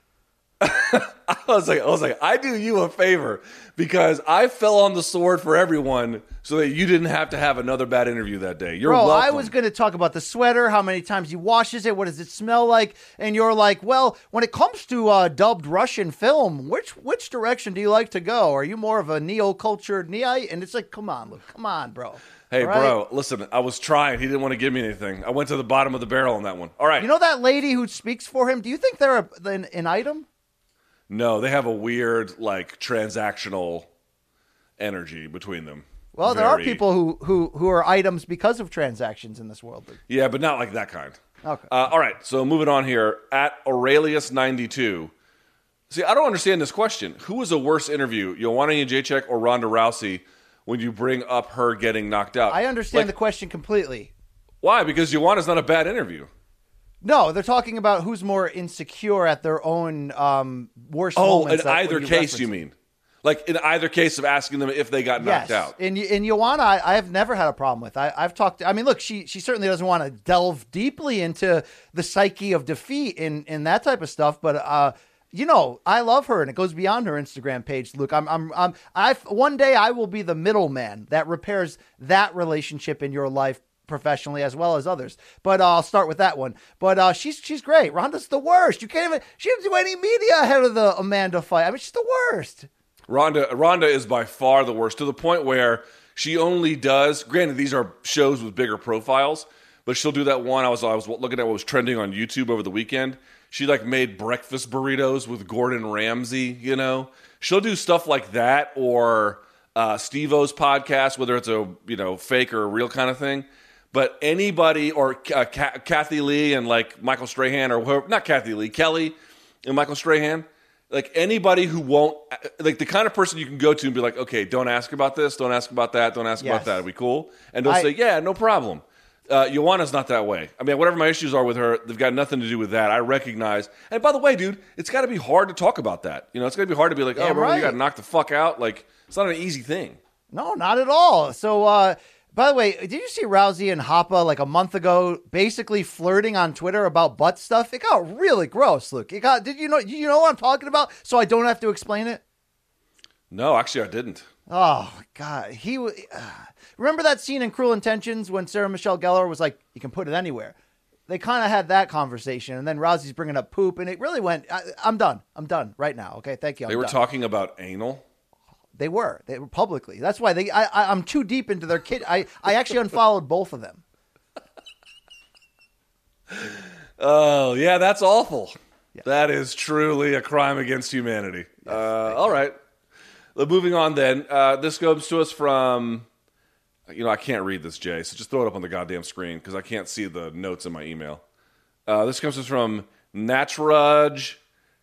I was like, I do you a favor, because I fell on the sword for everyone so that you didn't have to have another bad interview that day. You're welcome. I was going to talk about the sweater, how many times he washes it, what does it smell like, and you're like, well, when it comes to dubbed Russian film, which direction do you like to go? Are you more of a neo-cultured Neite? And it's like, come on, Luke, come on, bro. Hey, bro, listen, I was trying. He didn't want to give me anything. I went to the bottom of the barrel on that one. All right. You know that lady who speaks for him? Do you think they're an item? No, they have a weird, like, transactional energy between them. Well, there are people who are items because of transactions in this world. Yeah, but not like that kind. Okay. All right, so moving on here. At Aurelius92. See, I don't understand this question. Who was a worse interview, Joanna Jędrzejczyk or Ronda Rousey, when you bring up her getting knocked out? I understand the question completely. Why? Because Joanna's not a bad interview. No, they're talking about who's more insecure at their own worst moments. In either case, you mean? Like in either case of asking them if they got knocked out. In Joanna, I have never had a problem with. I've talked. I mean, look, she certainly doesn't want to delve deeply into the psyche of defeat in that type of stuff. But I love her, and it goes beyond her Instagram page. Luke, one day I will be the middleman that repairs that relationship in your life, professionally as well as others, but I'll start with that one. But she's great. Ronda's the worst. She didn't do any media ahead of the Amanda fight. I mean, she's the worst. Ronda is by far the worst, to the point where she only does. Granted, these are shows with bigger profiles, but she'll do that one. I was looking at what was trending on YouTube over the weekend. She like made breakfast burritos with Gordon Ramsay. She'll do stuff like that, or Steve-O's podcast, whether it's a fake or a real kind of thing. But anybody, or Kathy Lee and like Michael Strahan, or whoever, not Kathy Lee, Kelly and Michael Strahan, like anybody who won't, like the kind of person you can go to and be like, okay, don't ask about this, don't ask about that, don't ask about that. Are we cool? And they'll say, yeah, no problem. Joanna's not that way. I mean, whatever my issues are with her, they've got nothing to do with that. I recognize. And by the way, dude, it's got to be hard to talk about that. It's got to be hard to be like, oh, bro, you got knocked the fuck out. Like, it's not an easy thing. No, not at all. So, by the way, did you see Rousey and Hoppa like a month ago basically flirting on Twitter about butt stuff? It got really gross, Luke. Did you know what I'm talking about? So I don't have to explain it? No, actually I didn't. Oh, God. Remember that scene in Cruel Intentions when Sarah Michelle Gellar was like, you can put it anywhere? They kind of had that conversation, and then Rousey's bringing up poop, and it really went, I'm done. I'm done right now. Okay, thank you. They were talking about anal? They were publicly. That's why I'm too deep into their kid. I actually unfollowed both of them. Oh, yeah, that's awful. Yes. That is truly a crime against humanity. Yes, all right. Moving on then. This comes to us from, I can't read this, Jay, so just throw it up on the goddamn screen because I can't see the notes in my email. This comes to us from Natraj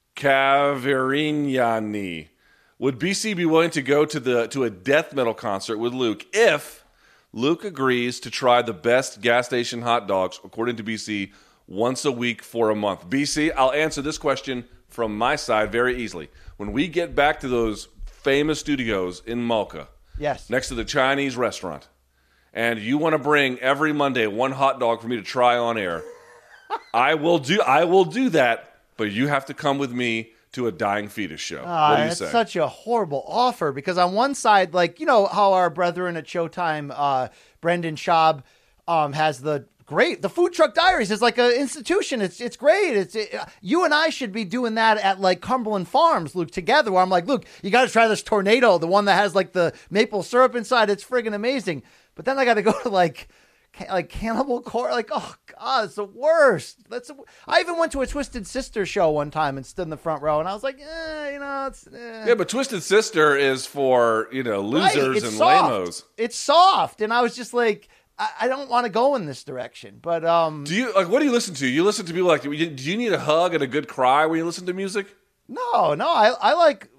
Kaverinyani. Would BC be willing to go to a death metal concert with Luke if Luke agrees to try the best gas station hot dogs, according to BC, once a week for a month? BC, I'll answer this question from my side very easily. When we get back to those famous studios in Malka, yes, next to the Chinese restaurant, and you want to bring every Monday one hot dog for me to try on air, I will do that, but you have to come with me to a dying fetus show. What do you say? It's such a horrible offer because on one side, like, you know how our brethren at Showtime, Brendan Schaub, has the Food Truck Diaries is like an institution. It's great. You and I should be doing that at like Cumberland Farms, Luke, together, where I'm like, Luke, you got to try this Tornado, the one that has like the maple syrup inside. It's friggin' amazing. But then I got to go to like Cannibal Corpse. Like, oh God, it's the worst. I even went to a Twisted Sister show one time and stood in the front row, and I was like, Yeah, but Twisted Sister is for, losers and soft. lamos. It's soft, and I was just like, I don't want to go in this direction. But do you what do you listen to? You listen to people like, do you need a hug and a good cry when you listen to music? No, I like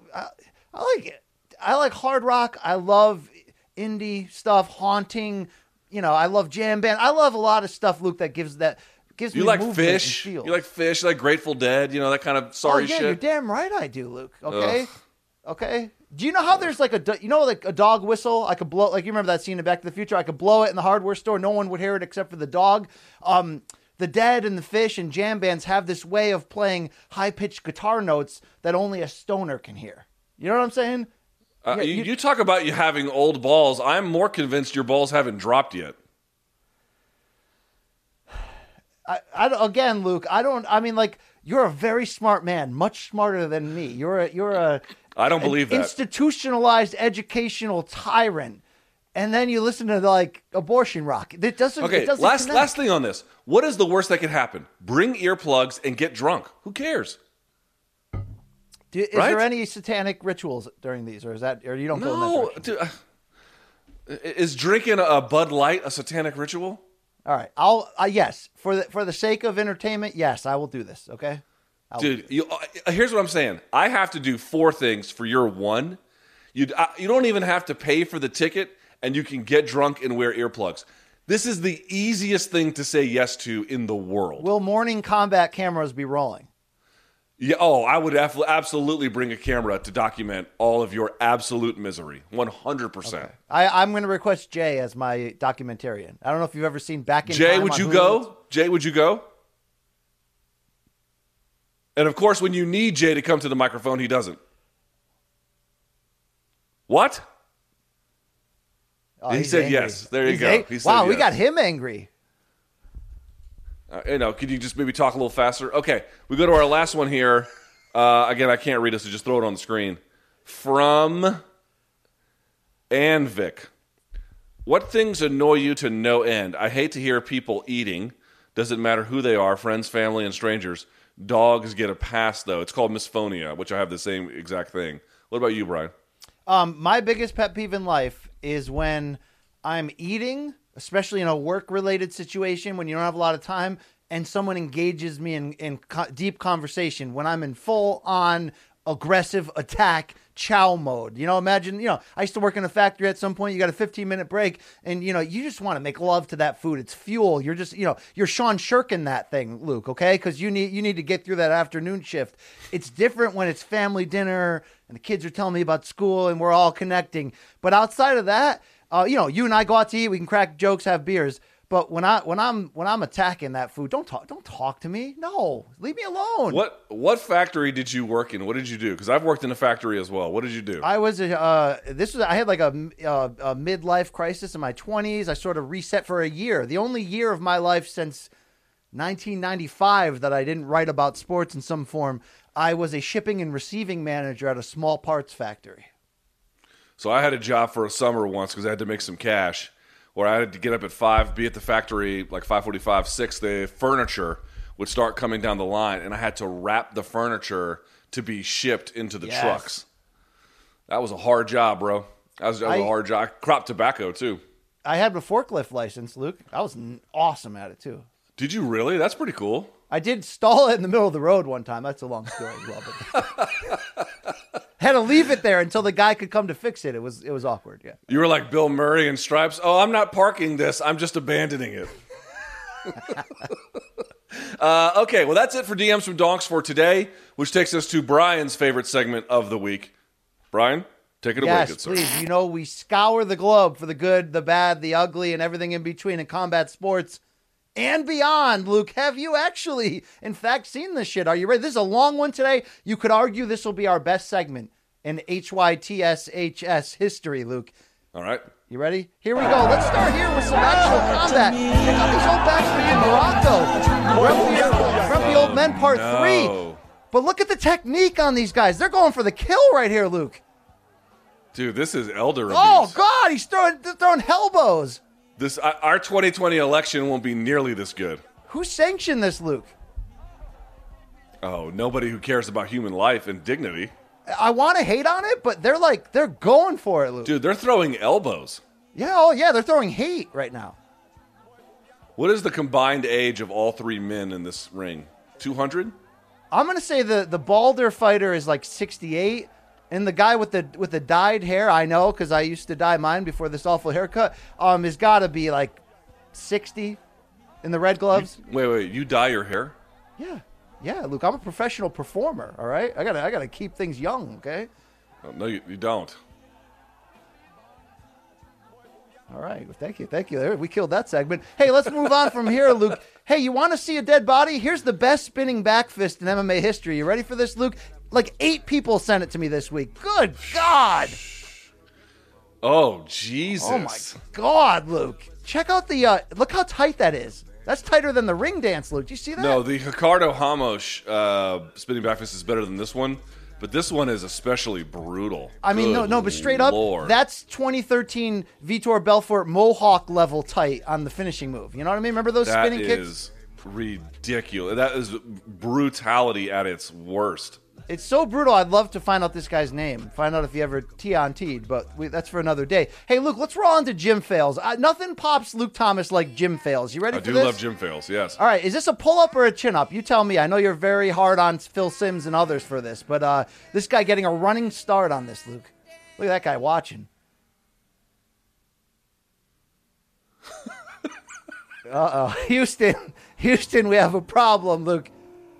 hard rock. I love indie stuff, haunting. I love jam band. I love a lot of stuff, Luke, that gives me like movement Fish. and feels. You like Fish. You like Grateful Dead. That kind of sorry shit. You're damn right I do, Luke. Okay. Ugh. Okay. Do you know how there's like like a dog whistle? I could blow, like, you remember that scene in Back to the Future? I could blow it in the hardware store. No one would hear it except for the dog. The Dead and the Fish and jam bands have this way of playing high-pitched guitar notes that only a stoner can hear. You know what I'm saying? You talk about you having old balls. I'm more convinced your balls haven't dropped yet. Again, Luke, you're a very smart man, much smarter than me. You're a I don't believe that. Institutionalized educational tyrant. And then you listen to like abortion rock. It doesn't. Okay, last thing on this. What is the worst that could happen? Bring earplugs and get drunk. Who cares? Is there any satanic rituals during these, or you don't go in that direction? Is drinking a Bud Light a satanic ritual? All right, yes, for the sake of entertainment, yes, I will do this. Okay, dude. Here's what I'm saying. I have to do 4 things for your one. You don't even have to pay for the ticket, and you can get drunk and wear earplugs. This is the easiest thing to say yes to in the world. Will morning combat cameras be rolling? Yeah. Oh, I would absolutely bring a camera to document all of your absolute misery. 100%. Okay. I'm going to request Jay as my documentarian. I don't know if you've ever seen Back in Jay, Time. would you go? Jay, would you go? And of course, when you need Jay to come to the microphone, he doesn't. What? Oh, he said angry. yes. There you go. He said wow, yes. We got him angry. Could you just maybe talk a little faster? Okay, we go to our last one here. Again, I can't read it, so just throw it on the screen. From Anvik. What things annoy you to no end? I hate to hear people eating. Doesn't matter who they are, friends, family, and strangers. Dogs get a pass, though. It's called misphonia, which I have the same exact thing. What about you, Brian? My biggest pet peeve in life is when I'm eating, especially in a work-related situation when you don't have a lot of time, and someone engages me in deep conversation when I'm in full-on aggressive attack chow mode. Imagine, I used to work in a factory at some point. You got a 15-minute break, and, you just want to make love to that food. It's fuel. You're just, you're Sean Shirkin that thing, Luke, okay? Because you need to get through that afternoon shift. It's different when it's family dinner, and the kids are telling me about school, and we're all connecting. But outside of that, you and I go out to eat. We can crack jokes, have beers. But when I'm attacking that food, don't talk to me. No, leave me alone. What factory did you work in? What did you do? Because I've worked in a factory as well. What did you do? I had like a midlife crisis in my 20s. I sort of reset for a year. The only year of my life since 1995 that I didn't write about sports in some form. I was a shipping and receiving manager at a small parts factory. So I had a job for a summer once because I had to make some cash, where I had to get up at 5, be at the factory like 5:45, 6. The furniture would start coming down the line, and I had to wrap the furniture to be shipped into the Yes. trucks. That was a hard job, bro. That was a hard job. I cropped tobacco, too. I had a forklift license, Luke. I was awesome at it, too. Did you really? That's pretty cool. I did stall it in the middle of the road one time. That's a long story as well. But had to leave it there until the guy could come to fix it. It was awkward, yeah. You were like Bill Murray in Stripes. Oh, I'm not parking this. I'm just abandoning it. Okay, well, that's it for DMs from Donks for today, which takes us to Brian's favorite segment of the week. Brian, take it away, good sir. Yes, please. You know, we scour the globe for the good, the bad, the ugly, and everything in between in combat sports and beyond. Luke, have you actually, in fact, seen this shit? Are you ready? This is a long one today. You could argue this will be our best segment in HYTSHS history, Luke. All right. You ready? Here we go. Let's start here with some actual combat. Check out these old bastards in Morocco. Grumpy Old Men Part 3. But look at the technique on these guys. They're going for the kill right here, Luke. Dude, this is elder abuse. Oh, God. He's throwing elbows. Our 2020 election won't be nearly this good. Who sanctioned this, Luke? Oh, nobody who cares about human life and dignity. I want to hate on it, but they're going for it, Luke. Dude, they're throwing elbows. Yeah, oh yeah, they're throwing hate right now. What is the combined age of all three men in this ring? 200? I'm gonna say the balder fighter is like 68, and the guy with the dyed hair, I know because I used to dye mine before this awful haircut, has got to be like 60 in the red gloves. Wait, you dye your hair? Yeah, Luke, I'm a professional performer. All right, I gotta keep things young. Okay. Oh, no, you don't. All right, well, thank you. There, we killed that segment. Hey, let's move on from here, Luke. Hey, you want to see a dead body? Here's the best spinning back fist in MMA history. You ready for this, Luke? Like 8 people sent it to me this week. Good God. Oh, Jesus. Oh, my God, Luke. Check out the, look how tight that is. That's tighter than the ring dance, Luke. Do you see that? No, the Ricardo Ramos spinning back fist is better than this one, but this one is especially brutal. I mean, Good no, but straight Lord. up, that's 2013 Vitor Belfort Mohawk level tight on the finishing move. You know what I mean? Remember those spinning kicks? That is ridiculous. That is brutality at its worst. It's so brutal. I'd love to find out this guy's name. Find out if he ever TNT'd, but that's for another day. Hey, Luke, let's roll on to gym fails. Nothing pops Luke Thomas like gym fails. You ready for this? I do love gym fails, yes. All right, is this a pull-up or a chin-up? You tell me. I know you're very hard on Phil Simms and others for this, but this guy getting a running start on this, Luke. Look at that guy watching. Uh-oh. Houston, we have a problem, Luke.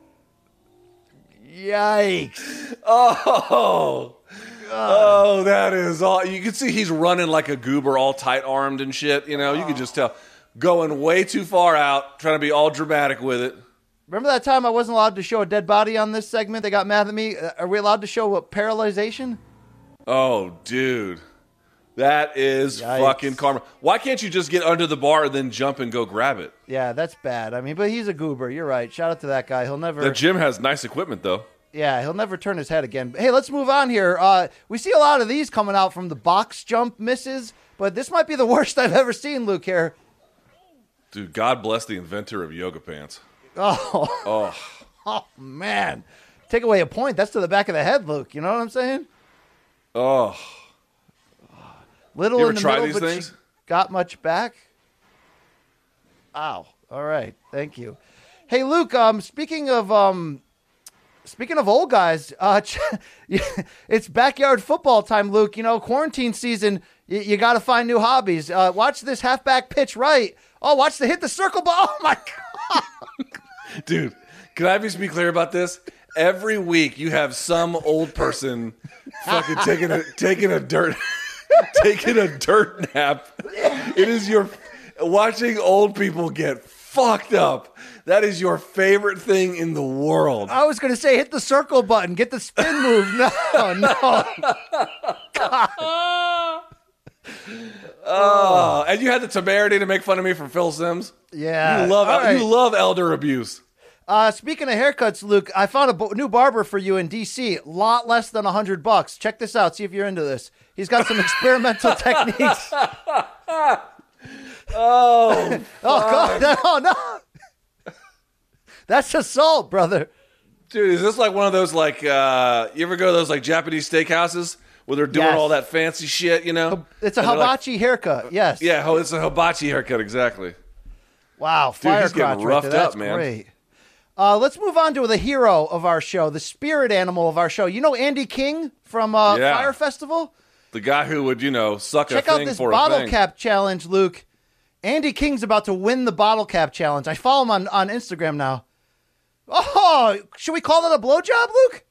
Yikes. Oh, that is all. You can see he's running like a goober, all tight-armed and shit. You know, you can just tell. Going way too far out, trying to be all dramatic with it. Remember that time I wasn't allowed to show a dead body on this segment? They got mad at me. Are we allowed to show a paralyzation? Oh, dude. That is Yikes. fucking karma. Why can't you just get under the bar and then jump and go grab it? Yeah, that's bad. I mean, but he's a goober. You're right. Shout out to that guy. He'll never... The gym has nice equipment, though. Yeah, he'll never turn his head again. Hey, let's move on here. We see a lot of these coming out from the box jump misses, but this might be the worst I've ever seen, Luke, here. Dude, God bless the inventor of yoga pants. Oh, man. Take away a point. That's to the back of the head, Luke. You know what I'm saying? Oh. Little You ever in the try middle, these but things? she got much back. Ow. All right. Thank you. Hey, Luke, speaking of old guys, it's backyard football time, Luke. You know, quarantine season, you got to find new hobbies. Watch this halfback pitch right. Oh, watch the hit the circle ball. Oh, my God. Dude, can I just be clear about this? Every week you have some old person fucking taking a dirt nap. It is watching old people get fucked up. That is your favorite thing in the world. I was going to say hit the circle button, get the spin move. No. Oh, and you had the temerity to make fun of me for Phil Simms? Yeah. You love elder abuse. Speaking of haircuts, Luke, I found a new barber for you in D.C. A lot less than $100. Check this out. See if you're into this. He's got some experimental techniques. Oh, God. Oh, no. That's assault, brother. Dude, is this like one of those like you ever go to those like Japanese steakhouses where they're doing Yes. all that fancy shit, you know? It's a And they're like- hibachi haircut. Yes. yeah, it's a hibachi haircut, exactly. Wow, Dude, fire he's getting crotch right roughed there. That's up, man. great. Let's move on to the hero of our show, the spirit animal of our show. You know Andy King from Yeah. Fire Festival? The guy who would, suck Check a out thing this for a bottle thing. cap challenge, Luke. Andy King's about to win the bottle cap challenge. I follow him on Instagram now. Oh, should we call that a blowjob, Luke?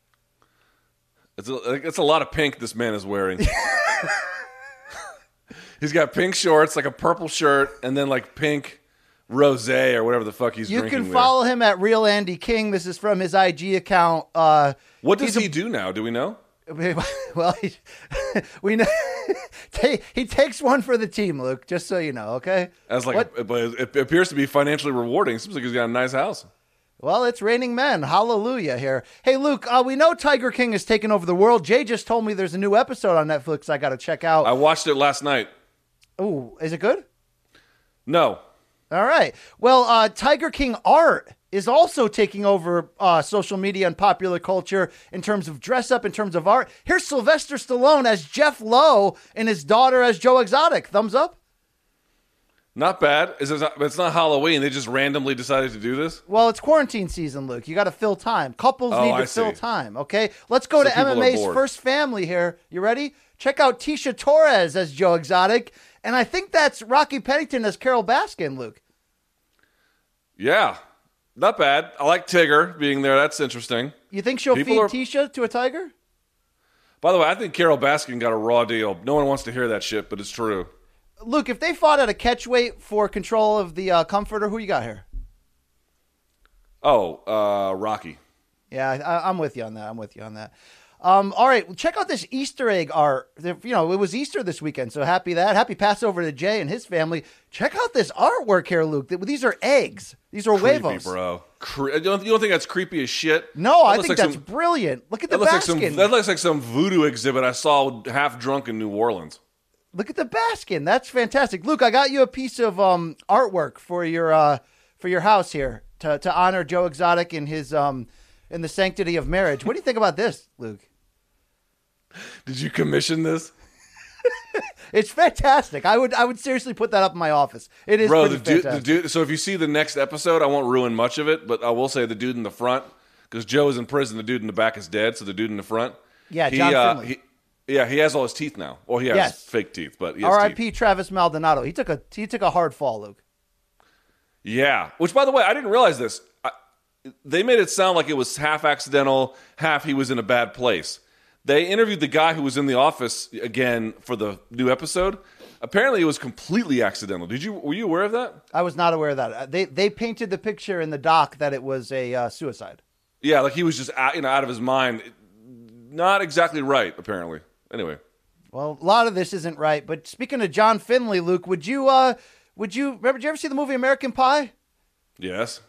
It's a lot of pink this man is wearing. He's got pink shorts, like a purple shirt, and then like pink rosé or whatever the fuck he's You drinking can there. follow him at Real Andy King. This is from his IG account. What does he do now? Do we know? Well, we know he takes one for the team, Luke. Just so you know, okay? As like, What- but it appears to be financially rewarding. Seems like he's got a nice house. Well, it's raining men. Hallelujah here. Hey, Luke, we know Tiger King has taken over the world. Jay just told me there's a new episode on Netflix I got to check out. I watched it last night. Ooh, is it good? No, All right. Well, Tiger King art is also taking over social media and popular culture in terms of dress up, in terms of art. Here's Sylvester Stallone as Jeff Lowe and his daughter as Joe Exotic. Thumbs up? not bad. It's not Halloween. They just randomly decided to do this. Well, it's quarantine season, Luke. You got to fill time. Couples Oh, need to I fill see. time, okay? Let's go to So people are MMA's bored. first family here. You ready? Check out Tisha Torres as Joe Exotic. And I think that's Rocky Pennington as Carol Baskin, Luke. Yeah, not bad. I like Tigger being there. That's interesting. You think she'll People feed are- Tisha to a tiger? By the way, I think Carol Baskin got a raw deal. No one wants to hear that shit, but it's true. Luke, if they fought at a catch weight for control of the comforter, who you got here? Oh, Rocky. Yeah, I'm with you on that. All right, well, check out this Easter egg art. It was Easter this weekend, so happy Passover to Jay and his family. Check out this artwork here, Luke. These are eggs. These are Creepy, huevos. bro. You don't think that's creepy as shit? No, I looks think like that's brilliant. Look at the That looks, like baskin. that looks like some voodoo exhibit I saw half drunk in New Orleans. Look at the baskin. That's fantastic. Luke, I got you a piece of artwork for your house here to honor Joe Exotic in his in the sanctity of marriage. What do you think about this, Luke? Did you commission this? It's fantastic. I would seriously put that up in my office. It is Bro, pretty the fantastic. dude. So if you see the next episode, I won't ruin much of it, but I will say the dude in the front, because Joe is in prison, the dude in the back is dead, so the dude in the front. Yeah, John Finley. He has all his teeth now. Well, he has Yes. fake teeth, but he has teeth. R.I.P. Travis Maldonado. He took a hard fall, Luke. Yeah. Which, by the way, I didn't realize this. They made it sound like it was half accidental, half he was in a bad place. They interviewed the guy who was in the office again for the new episode. Apparently, it was completely accidental. Were you aware of that? I was not aware of that. They painted the picture in the doc that it was a suicide. Yeah, like he was just out of his mind. Not exactly right, apparently. Anyway. Well, a lot of this isn't right. But speaking of John Finley, Luke, would you remember? Did you ever see the movie American Pie? Yes.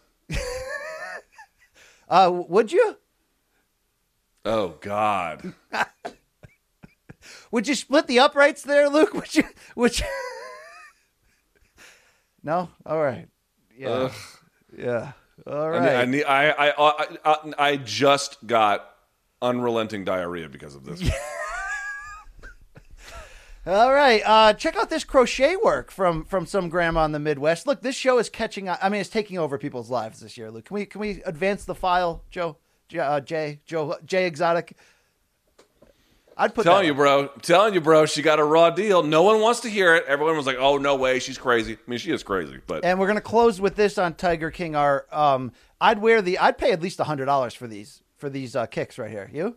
Would you? Oh, God. Would you split the uprights there, Luke? Would you? No. All right. Yeah. Ugh. Yeah. All right. I just got unrelenting diarrhea because of this. All right. Check out this crochet work from some grandma in the Midwest. Look, this show is catching on. I mean, it's taking over people's lives this year, Luke. Can we advance the file, Joe? Jay Exotic. I'd put Telling you, bro, she got a raw deal. No one wants to hear it. Everyone was like, "Oh, no way, she's crazy." I mean, she is crazy, but And we're gonna close with this on Tiger King art. I'd pay at least $100 for these kicks right here. You?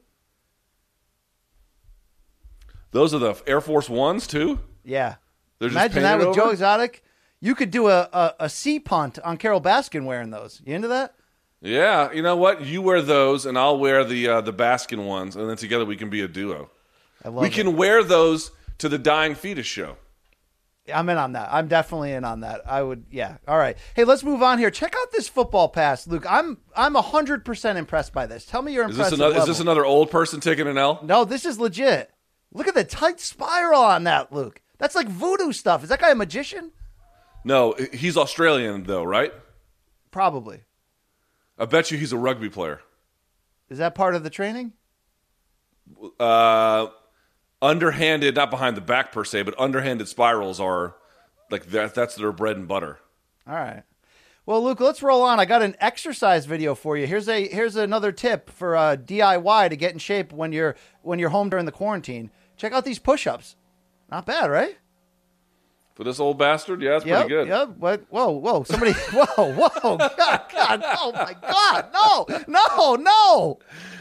those are the Air Force Ones too. Yeah. They're just Imagine that painted with over? Joe Exotic. You could do a sea punt on Carol Baskin wearing those. You into that? Yeah, you know what? You wear those, and I'll wear the Baskin ones, and then together we can be a duo. I love We it. can wear those to the Dying Fetus show. I'm in on that. I'm definitely in on that. I would, yeah. All right. Hey, let's move on here. Check out this football pass, Luke. I'm 100% impressed by this. Tell me you're Is impressed. this another old person taking an L? No, this is legit. Look at the tight spiral on that, Luke. That's like voodoo stuff. Is that guy a magician? No, he's Australian though, right? Probably. I bet you he's a rugby player. Is that part of the training? Underhanded, not behind the back per se, but underhanded spirals are like that's their bread and butter. All right. Well, Luke, let's roll on. I got an exercise video for you. Here's another tip for DIY to get in shape when you're home during the quarantine. Check out these push-ups. Not bad, right? For this old bastard, yeah, that's pretty good. Yep. What? Whoa! Somebody! Whoa! God! Oh my God! No!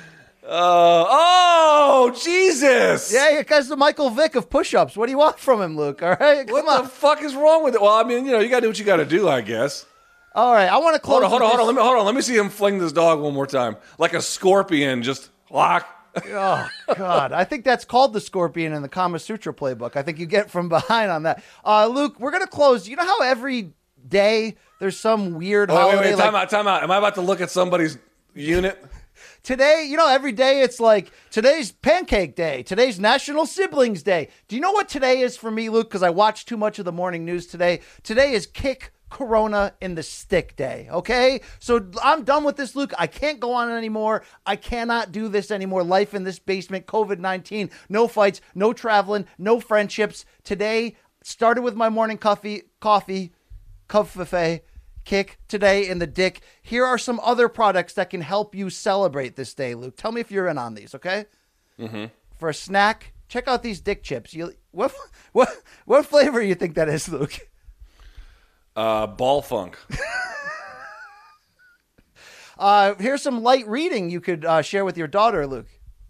Oh, Jesus! Yeah, you guys, the Michael Vick of push-ups. What do you want from him, Luke? All right, What the fuck is wrong with it? Well, I mean, you got to do what you got to do, I guess. All right, I want to close. Hold on. Let me see him fling this dog one more time, like a scorpion. Just lock. Oh God! I think that's called the scorpion in the Kama Sutra playbook. I think you get from behind on that. Luke, we're gonna close. You know how every day there's some weird holiday. Wait, time out. Am I about to look at somebody's unit? Today, every day it's like today's Pancake Day. Today's National Siblings Day. Do you know what today is for me, Luke? Because I watched too much of the morning news today. Today is Kick Corona in the Stick Day, okay? So I'm done with this, Luke. I can't go on anymore. I cannot do this anymore. Life in this basement, COVID-19, no fights, no traveling, no friendships. Today started with my morning coffee, Kick today in the dick. Here are some other products that can help you celebrate this day, Luke. Tell me if you're in on these, okay? Mm-hmm. For a snack, check out these dick chips. What flavor do you think that is, Luke? Ball funk. Here's some light reading you could share with your daughter, Luke.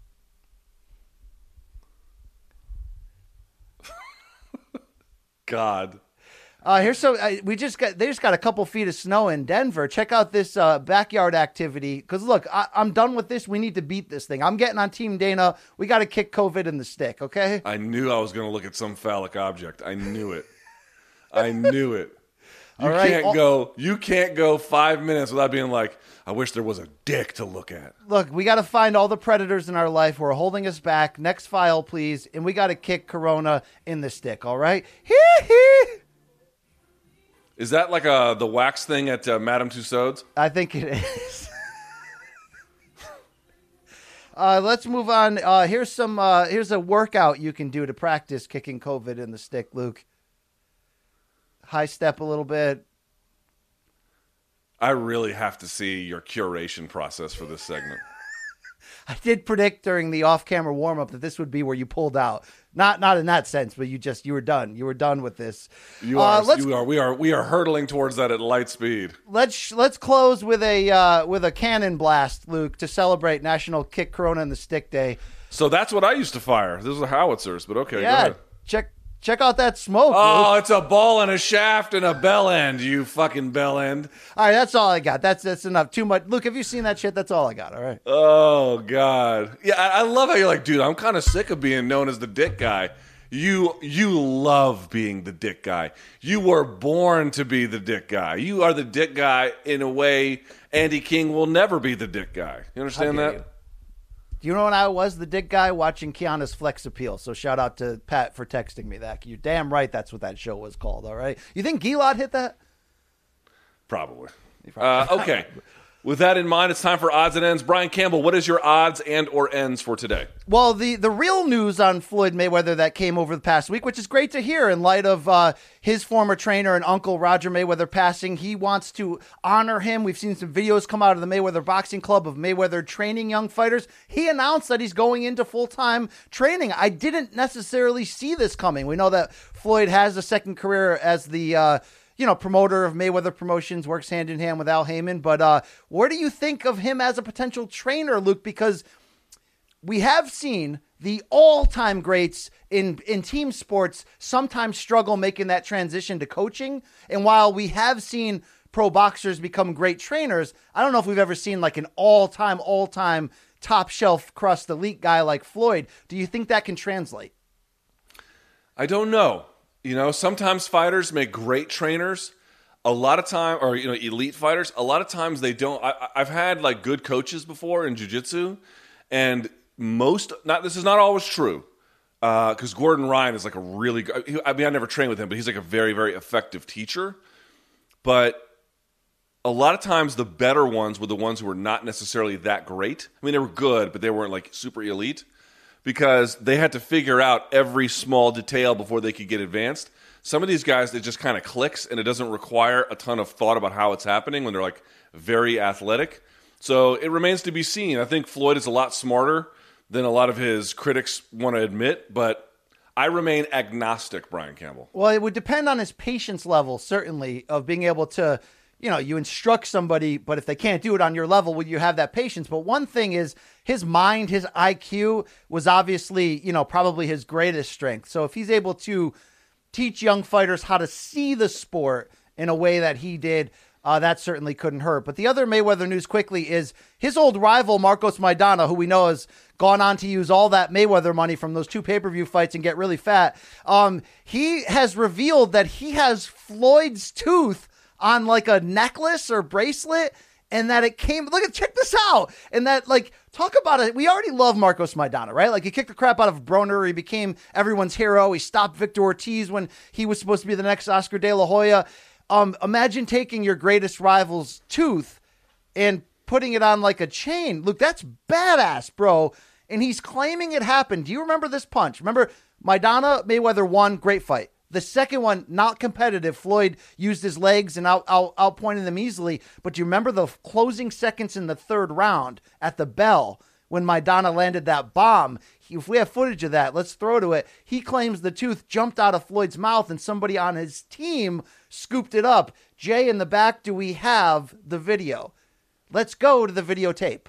God. Here's some. They just got a couple feet of snow in Denver. Check out this backyard activity. Because look, I'm done with this. We need to beat this thing. I'm getting on Team Dana. We got to kick COVID in the stick. Okay. I knew I was going to look at some phallic object. I knew it. You can't go 5 minutes without being like, I wish there was a dick to look at. Look, we got to find all the predators in our life who are holding us back. Next file, please. And we got to kick Corona in the stick. All right. Is that like the wax thing at Madame Tussauds? I think it is. Let's move on. Here's a workout you can do to practice kicking COVID in the stick, Luke. High step a little bit. I really have to see your curation process for this segment. I did predict during the off-camera warm-up that this would be where you pulled out. Not in that sense, but you were done. You were done with this. We are hurtling towards that at light speed. Let's close with a cannon blast, Luke, to celebrate National Kick Corona in the Stick Day. So that's what I used to fire. This is the howitzers, but okay, yeah, go ahead. Check out that smoke. Oh, Luke. it's a ball and a shaft and a bell end, you fucking bell end. All right, that's all I got. That's enough. Too much. Luke, have you seen that shit? That's all I got. All right. Oh, God. Yeah, I love how you're like, dude, I'm kind of sick of being known as the dick guy. You love being the dick guy. You were born to be the dick guy. You are the dick guy in a way Andy King will never be the dick guy. You understand that? You know when I was the dick guy watching Kiana's Flex Appeal? So shout out to Pat for texting me that. You're damn right that's what that show was called, all right? You think Gilad hit that? Probably. Okay. With that in mind, it's time for odds and ends. Brian Campbell, what is your odds and or ends for today? Well, the real news on Floyd Mayweather that came over the past week, which is great to hear in light of his former trainer and uncle Roger Mayweather passing. He wants to honor him. We've seen some videos come out of the Mayweather Boxing Club of Mayweather training young fighters. He announced that he's going into full-time training. I didn't necessarily see this coming. We know that Floyd has a second career as the promoter of Mayweather Promotions, works hand in hand with Al Heyman. But where do you think of him as a potential trainer, Luke? Because we have seen the all-time greats in team sports sometimes struggle making that transition to coaching. And while we have seen pro boxers become great trainers, I don't know if we've ever seen like an all-time top shelf crust elite guy like Floyd. Do you think that can translate? I don't know. Sometimes fighters make great trainers. A lot of time, or elite fighters. A lot of times they don't. I've had like good coaches before in jiu-jitsu, and this is not always true. Because Gordon Ryan is like a really good. I never trained with him, but he's like a very, very effective teacher. But a lot of times the better ones were the ones who were not necessarily that great. I mean, they were good, but they weren't like super elite because they had to figure out every small detail before they could get advanced. Some of these guys, it just kind of clicks, and it doesn't require a ton of thought about how it's happening when they're like very athletic. So it remains to be seen. I think Floyd is a lot smarter than a lot of his critics want to admit, but I remain agnostic, Brian Campbell. Well, it would depend on his patience level, certainly, of being able to, you instruct somebody, but if they can't do it on your level, would you have that patience? But one thing is his mind, his IQ was obviously, probably his greatest strength. So if he's able to teach young fighters how to see the sport in a way that he did, that certainly couldn't hurt. But the other Mayweather news quickly is his old rival, Marcos Maidana, who we know has gone on to use all that Mayweather money from those 2 pay-per-view fights and get really fat. He has revealed that he has Floyd's tooth on like a necklace or bracelet, and that it came, check this out. And that, talk about it. We already love Marcos Maidana, right? He kicked the crap out of Broner. He became everyone's hero. He stopped Victor Ortiz when he was supposed to be the next Oscar De La Hoya. Imagine taking your greatest rival's tooth and putting it on like a chain. Look, that's badass, bro. And he's claiming it happened. Do you remember this punch? Remember Maidana, Mayweather won, great fight. The second one, not competitive. Floyd used his legs and outpointed them easily. But do you remember the closing seconds in the 3rd round at the bell when Maidana landed that bomb? If we have footage of that, let's throw to it. He claims the tooth jumped out of Floyd's mouth and somebody on his team scooped it up. Jay, in the back, do we have the video? Let's go to the videotape.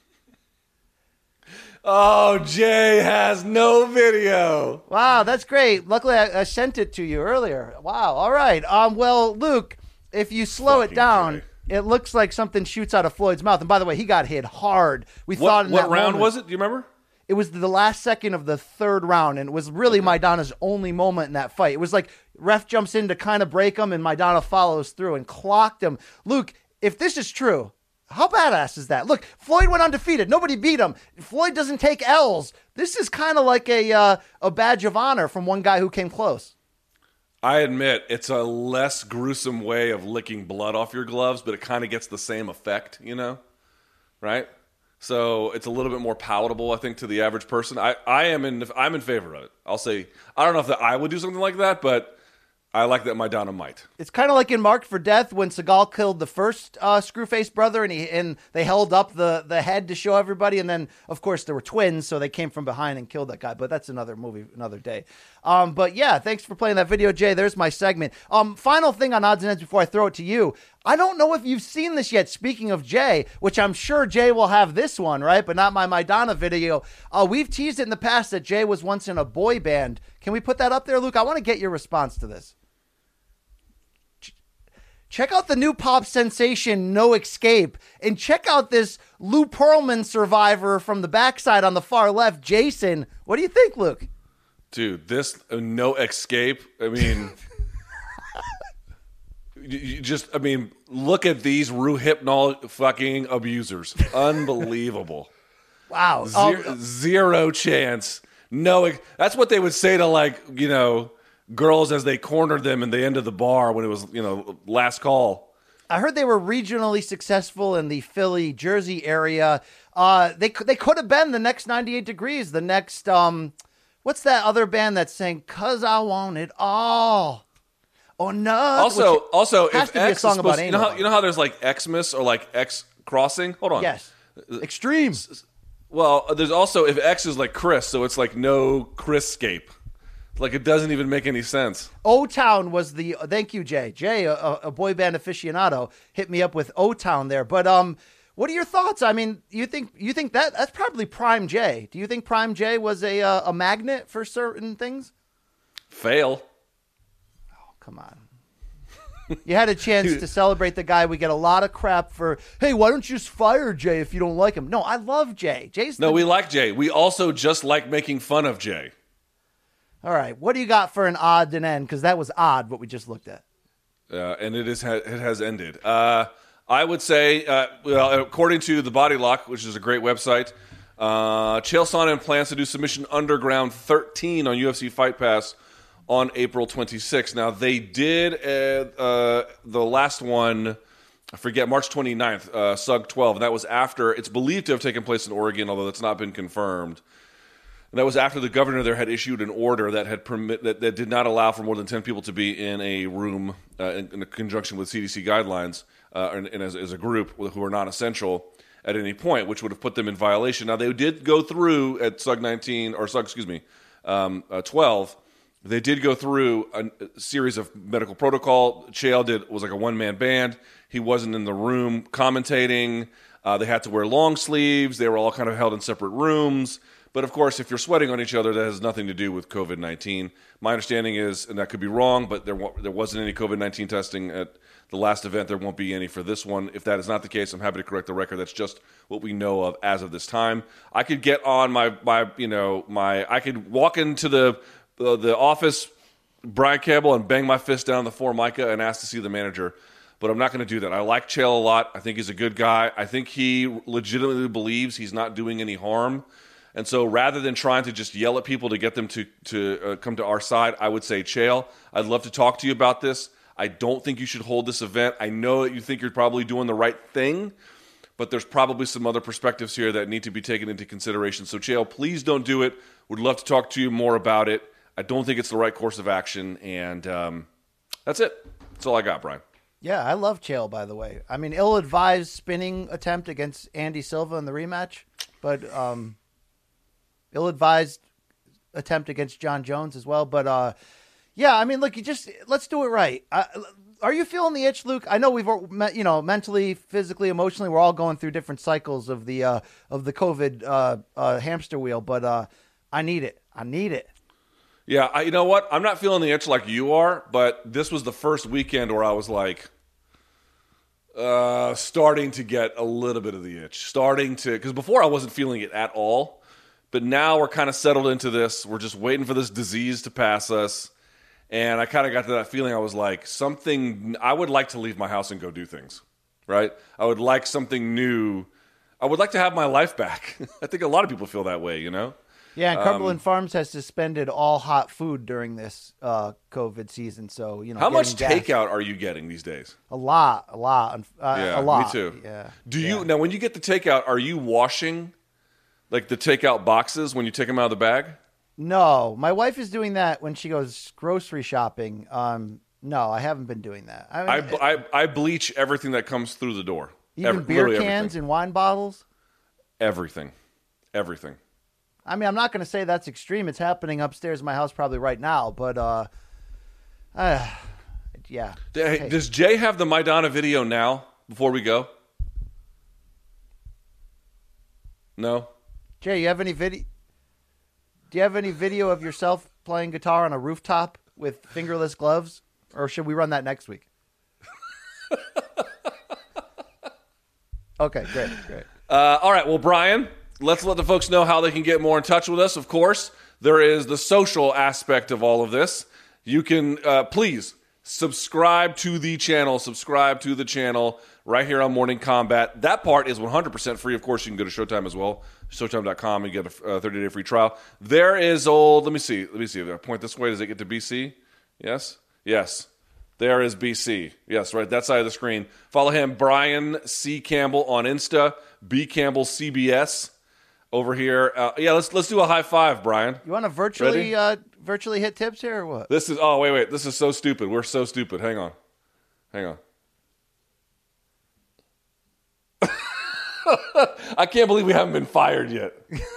Oh, Jay has no video. Wow, that's great. Luckily, I sent it to you earlier. Wow, all right. Well, Luke, if you slow it down, Jay, it looks like something shoots out of Floyd's mouth. And by the way, he got hit hard. What round was it? Do you remember? It was the last second of the 3rd round, and it was really Maidana's only moment in that fight. It was like ref jumps in to kind of break him, and Maidana follows through and clocked him. Luke, if this is true, how badass is that? Look, Floyd went undefeated. Nobody beat him. Floyd doesn't take L's. This is kind of like a badge of honor from one guy who came close. I admit it's a less gruesome way of licking blood off your gloves, but it kind of gets the same effect, right? So it's a little bit more palatable, I think, to the average person. I'm in favor of it. I'll say I don't know if I would do something like that, but I like that Maidana might. It's kind of like in Marked for Death when Seagal killed the first Screwface brother, and they held up the head to show everybody, and then of course there were twins, so they came from behind and killed that guy. But that's another movie, another day. But yeah, thanks for playing that video, Jay. There's my segment. Final thing on odds and ends before I throw it to you. I don't know if you've seen this yet. Speaking of Jay, which I'm sure Jay will have this one, right? But not my Maidana video. We've teased it in the past that Jay was once in a boy band. Can we put that up there, Luke? I want to get your response to this. Check out the new pop sensation, No Escape, and check out this Lou Pearlman survivor from the backside on the far left, Jason. What do you think, Luke? Dude, this No Escape, I mean, look at these Rue Hypnol fucking abusers. Unbelievable. Wow. Zero chance. No, that's what they would say to girls as they cornered them in the end of the bar when it was, last call. I heard they were regionally successful in the Philly, Jersey area. They could have been the next 98 Degrees, the next, what's that other band that's saying, 'Cause I Want It All or Nothing? Also, has if to be a X song is about supposed, you know how there's like Xmas or like X Crossing? Hold on. Yes. Extreme. Well, there's also, if X is like Chris, so it's like no Chris-scape. Like, it doesn't even make any sense. O-Town was the... Thank you, Jay. Jay, a boy band aficionado, hit me up with O-Town there. But what are your thoughts? I mean, you think that's probably Prime Jay. Do you think Prime Jay was a magnet for certain things? Fail. Oh, come on. You had a chance to celebrate the guy. We get a lot of crap for, hey, why don't you just fire Jay if you don't like him? No, I love Jay. We like Jay. We also just like making fun of Jay. All right, what do you got for an odd and end? Because that was odd, what we just looked at. And it has ended. I would say, according to the Body Lock, which is a great website, Chael Sonnen plans to do Submission Underground 13 on UFC Fight Pass on April 26th. Now, they did the last one I forget, March 29th, SUG 12. And that was after, it's believed to have taken place in Oregon, although that's not been confirmed. And that was after the governor there had issued an order that had that did not allow for more than 10 people to be in a room in conjunction with CDC guidelines and as a group who are non-essential at any point, which would have put them in violation. Now, they did go through at SUG 19, or SUG, 12, they did go through a series of medical protocol. Chael was like a one-man band. He wasn't in the room commentating. They had to wear long sleeves. They were all kind of held in separate rooms. But, of course, if you're sweating on each other, that has nothing to do with COVID-19. My understanding is, and that could be wrong, but there wasn't any COVID-19 testing at the last event. There won't be any for this one. If that is not the case, I'm happy to correct the record. That's just what we know of as of this time. I could get on I could walk into the office, Brian Campbell, and bang my fist down on the Formica and ask to see the manager. But I'm not going to do that. I like Chael a lot. I think he's a good guy. I think he legitimately believes he's not doing any harm. And so rather than trying to just yell at people to get them to come to our side, I would say, Chael, I'd love to talk to you about this. I don't think you should hold this event. I know that you think you're probably doing the right thing, but there's probably some other perspectives here that need to be taken into consideration. So, Chael, please don't do it. Would love to talk to you more about it. I don't think it's the right course of action. And that's it. That's all I got, Brian. Yeah, I love Chael, by the way. I mean, ill-advised spinning attempt against Andy Silva in the rematch, but ill-advised attempt against John Jones as well. But, yeah, I mean, look, let's do it right. Are you feeling the itch, Luke? I know we've, mentally, physically, emotionally, we're all going through different cycles of the COVID hamster wheel, but I need it. I need it. Yeah, you know what? I'm not feeling the itch like you are, but this was the first weekend where I was like starting to get a little bit of the itch. Because before I wasn't feeling it at all, but now we're kind of settled into this. We're just waiting for this disease to pass us. And I kind of got to that feeling. I was like, I would like to leave my house and go do things, right? I would like something new. I would like to have my life back. I think a lot of people feel that way, you know? Yeah, and Cumberland Farms has suspended all hot food during this COVID season. So, how much takeout are you getting these days? A lot. Yeah, a lot. Me too. Yeah. Now, when you get the takeout, are you washing like the takeout boxes when you take them out of the bag? No, my wife is doing that when she goes grocery shopping. No, I haven't been doing that. I bleach everything that comes through the door. Even beer cans and wine bottles? Everything. I mean, I'm not going to say that's extreme. It's happening upstairs in my house probably right now, but yeah. Hey, does Jay have the Maidana video now before we go? No? Jay, you have any video? Do you have any video of yourself playing guitar on a rooftop with fingerless gloves? Or should we run that next week? Okay, great. All right, well, Brian, let's let the folks know how they can get more in touch with us. Of course, there is the social aspect of all of this. You can, please, subscribe to the channel right here on Morning Combat. That part is 100% free. Of course, you can go to Showtime as well, Showtime.com, and get a 30-day free trial. There is let me see. If I point this way, does it get to BC? Yes. There is BC. Yes, right, that side of the screen. Follow him, Brian C. Campbell on Insta, B. Campbell CBS over here. Let's do a high five, Brian. You want to virtually hit tips here or what? This is, wait. This is so stupid. We're so stupid. Hang on. I can't believe we haven't been fired yet.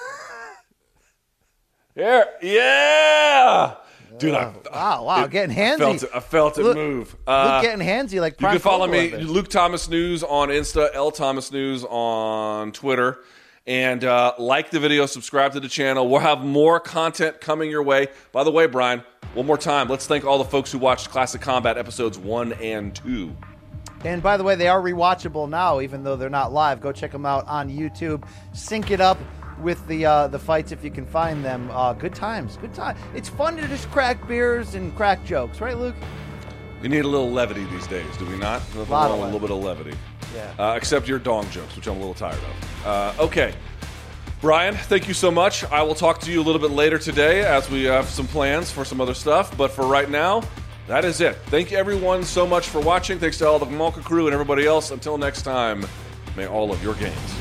Here. Yeah! Dude, wow, getting handsy. I felt it move. Luke getting handsy like Prime. You can follow me, Luke Thomas News on Insta, L Thomas News on Twitter, and like the video, subscribe to the channel. We'll have more content coming your way. By the way, Brian, one more time, let's thank all the folks who watched Classic Combat episodes 1 and 2. And by the way, they are rewatchable now, even though they're not live. Go check them out on YouTube. Sync it up with the fights if you can find them. Good times. It's fun to just crack beers and crack jokes, right, Luke? We need a little levity these days, do we not? A little bit of levity. Yeah. Except your dong jokes, which I'm a little tired of. Okay. Brian, thank you so much. I will talk to you a little bit later today as we have some plans for some other stuff. But for right now, that is it. Thank you, everyone, so much for watching. Thanks to all the Malka crew and everybody else. Until next time, may all of your games